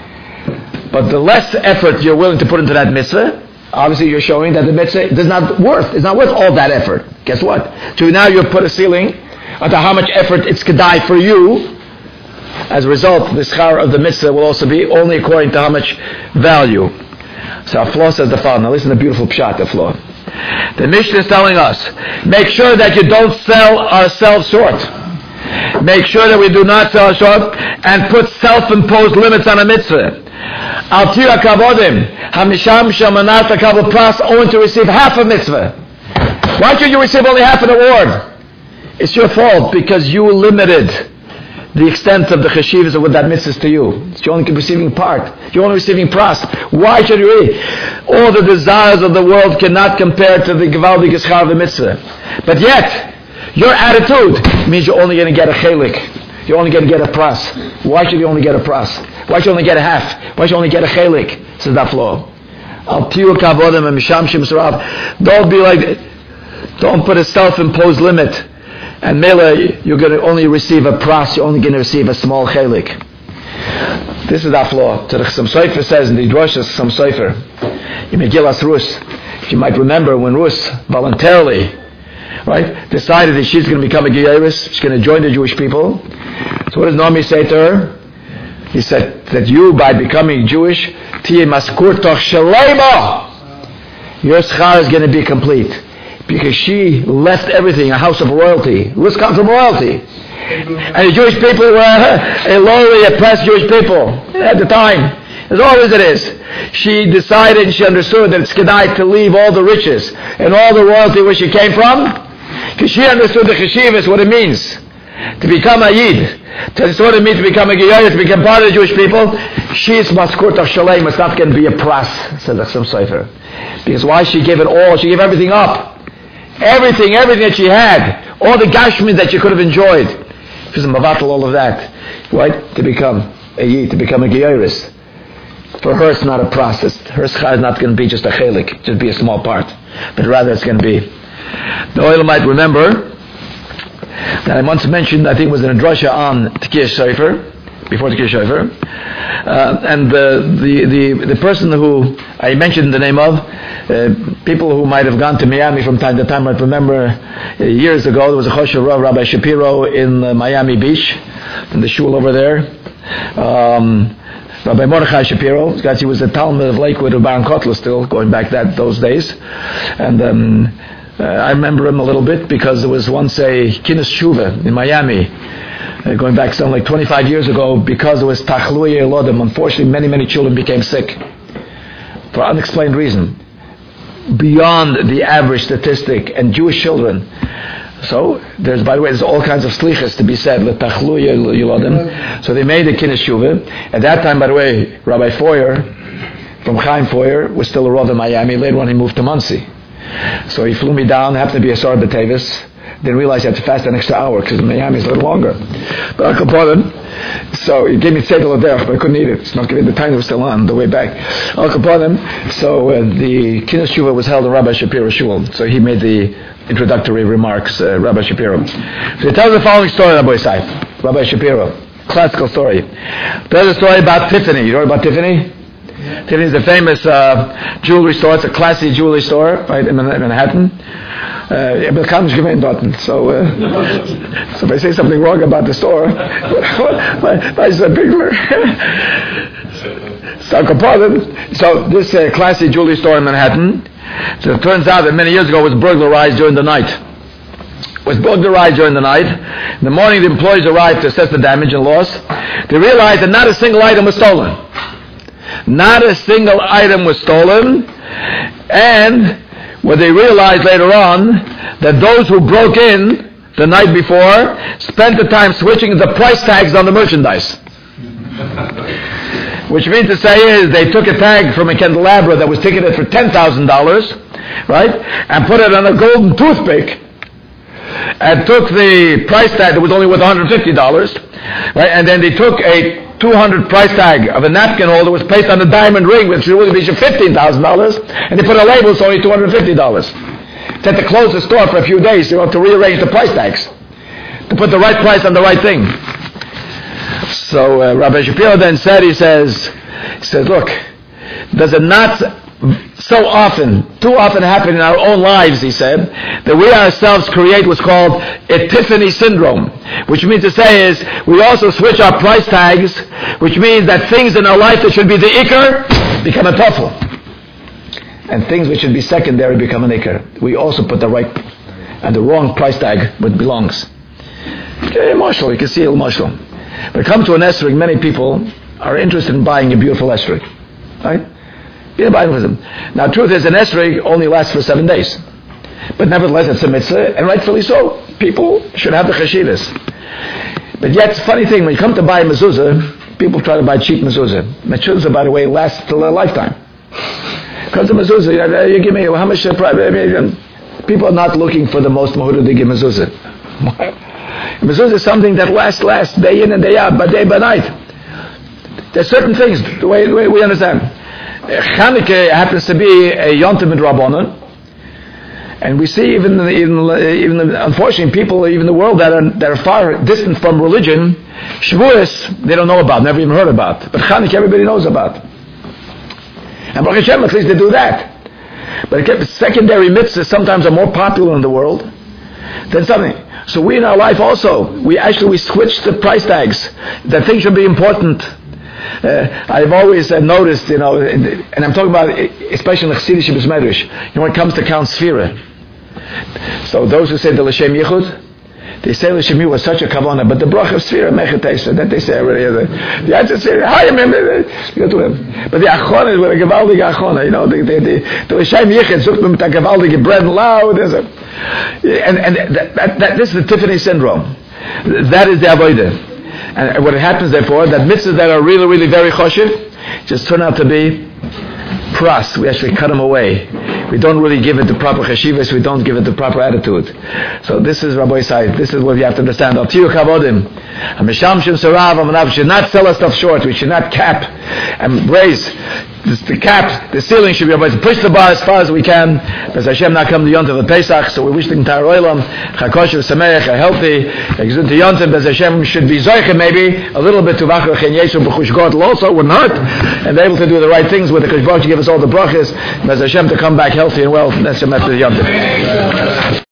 But the less effort you're willing to put into that mitzvah, obviously you're showing that the mitzvah does not worth, it's not worth all that effort. Guess what? So now you've put a ceiling onto how much effort it's kedai for you. As a result, the schar of the mitzvah will also be only according to how much value. So our flaw says the following. Now listen to the beautiful pshat, the flaw. The Mishnah is telling us, make sure that you don't sell ourselves short. Make sure that we do not sell short and put self-imposed limits on a mitzvah. Al tira kavodim, hamisham shamanat kavod pras, only to receive half a mitzvah. Why should you receive only half an award? It's your fault because you limited the extent of the cheshivas of what that mitzvah is to you. You're only receiving part. You're only receiving pras. Why should you read? All the desires of the world cannot compare to the gevaldik schar of the mitzvah. But yet, your attitude means you're only going to get a chelik. You're only going to get a pras. Why should you only get a pras? Why should you only get a half? Why should you only get a chelik? Says that flaw. Al tiyu kavodim and misham shim sarav. Don't be like, don't put a self-imposed limit. And mele, you're going to only receive a pras, you're only going to receive a small chelik. This is that flaw. So the Chassam Sofer says in the Drosha Chassam Sofer, in Megillas Rus, you might remember when Rus voluntarily, right, decided that she's going to become a Geiris, she's going to join the Jewish people. So what does Naomi say to her? He said that you, by becoming Jewish, Tiye maskurtoch shalema, your schar is going to be complete. Because she left everything, a house of royalty. Rus comes from royalty. And the Jewish people were a lowly, oppressed Jewish people at the time. As always it is. She decided and she understood that it's kedai to leave all the riches and all the royalty where she came from. Because she understood the cheshivas, what it means to become a yid. That's what it means to become a geyayah, to become part of the Jewish people. She's maskurt of shalem. It's not going to be a pras, said the Chassam Sofer. Because why? She gave it all. She gave everything up. Everything, everything that she had, all the gashmis that she could have enjoyed. She was mavatal all of that, right? To become a yid, to become a geiris. For her, it's not a process. Her schar is not going to be just a chelik, just be a small part, but rather it's going to be. The oil might remember that I once mentioned, I think it was in a drasha on Tekiyah Sofer, before Tekiyah Sofer, uh, and the, the the the person who I mentioned the name of. Uh, people who might have gone to Miami from time to time might remember uh, years ago there was a Choshev Rav, Rabbi Shapiro in uh, Miami Beach, in the shul over there. Um, Rabbi Mordechai Shapiro, he was the Talmud of Lakewood of Baron Kotler still, going back that those days. And um, uh, I remember him a little bit because there was once a Kinnis Shuva in Miami, uh, going back something like twenty-five years ago, because there was Tachluye Elodim. Unfortunately, many, many children became sick for unexplained reason. Beyond the average statistic, and Jewish children. So there's, by the way, there's all kinds of slichas to be said. So they made a Kinnis Shuva. At that time, by the way, Rabbi Foyer from Chaim Foyer was still a Rav in Miami. Later on, he moved to Muncie. So he flew me down. Happened to be a Sar B'Tevis. Didn't realize I had to fast an extra hour because Miami is a little longer. But I could pardon. So he gave me tzedel aderech, but I couldn't eat it. It's not good. The time was still on the way back. I'll upon him. So uh, the Kinnis Shuva was held in Rabbi Shapiro Shul. So he made the introductory remarks, uh, Rabbi Shapiro. So he tells the following story, Rabbi Isai. Rabbi Shapiro, classical story. There's a story about Tiffany. You know about Tiffany? Yeah. Tiffany is a famous uh, jewelry store. It's a classy jewelry store, right, in Manhattan. Uh, so, uh, so if I say something wrong about the store, that's a big word. So this uh, classy jewelry store in Manhattan. So it turns out that many years ago it was burglarized during the night. It was burglarized during the night. In the morning, the employees arrived to assess the damage and loss. They realized that not a single item was stolen. Not a single item was stolen, and what they realized later on, that those who broke in the night before spent the time switching the price tags on the merchandise. Which means to say is they took a tag from a candelabra that was ticketed for ten thousand dollars, right, and put it on a golden toothpick, and took the price tag that was only worth one hundred fifty dollars, right, and then they took a two hundred price tag of a napkin holder was placed on a diamond ring, which would be fifteen thousand dollars, and they put a label, it's only two hundred fifty dollars. They had to close the store for a few days, they want to rearrange the price tags. to put the right price on the right thing. So uh, Rabbi Shapiro then said, he says, he says, look, does it not so often, too often happen in our own lives, he said, that we ourselves create what's called epiphany syndrome, which means to say is we also switch our price tags, which means that things in our life that should be the ikar become a tafel, and things which should be secondary become an ikar. We also put the right and the wrong price tag what belongs. Okay, Marshall, you can see it, Marshall. But come to an esrog, many people are interested in buying a beautiful esrog, right? Yeah, buying with them. Now, truth is, an esrog only lasts for seven days, but nevertheless, it's a mitzvah, and rightfully so. People should have the chashivas. But yet, it's a funny thing when you come to buy a mezuzah, people try to buy cheap mezuzah. Mezuzah, by the way, lasts till a lifetime. Comes to mezuzah, you give me how much? People are not looking for the most mahudah they give mezuzah. Mezuzah is something that lasts, lasts day in and day out, by day by night. There's certain things the way, the way we understand. Chanukah happens to be a yontiv midrabanan, and we see even even even unfortunately people even the world that are that are far distant from religion, Shavuos they don't know about, never even heard about, but Chanukah everybody knows about. And Baruch Hashem, at least they do that. But secondary mitzvahs sometimes are more popular in the world than something. So we in our life also, we actually we switch the price tags. That things should be important. Uh, I've always uh, noticed, you know, and I'm talking about especially in the Chassidish Medrash, you know, when it comes to Count Sfira. So those who say the L'Shem Yichud, they say L'Shem Yichud was such a kavanah, but the Brach of Sfira Mechatesa, that they say already. The answer is, hi, you to him. But the Achona is with a Gavaldige Achona, you know, the the L'Shem Yichud sucht mit der Gavaldige bread and loud, and and that, that, that this is the Tiffany syndrome. That is the avodah. And what happens, therefore, that mitzvahs that are really, really very choshev just turn out to be pras. We actually cut them away. We don't really give it the proper chashivas. We don't give it the proper attitude. So this is Rabbi Isai. This is what you have to understand. Altiyu kavodim.Amishamshim sarav. We should not sell our stuff short. We should not cap and raise. The cap, the ceiling should be able to push the bar as far as we can. As Hashem not come to Yontav of Pesach, so we wish the entire Olam Chakoshev Sameach, a healthy, exude to Yontav. As Hashem should be Zoiche maybe a little bit to Vachar Chen Yeshu B'chush Godel also wouldn't hurt, and able to do the right things with the Kosh Baruch to give us all the brachas. As Hashem to come back healthy and well. That's Hashem after the Yontav.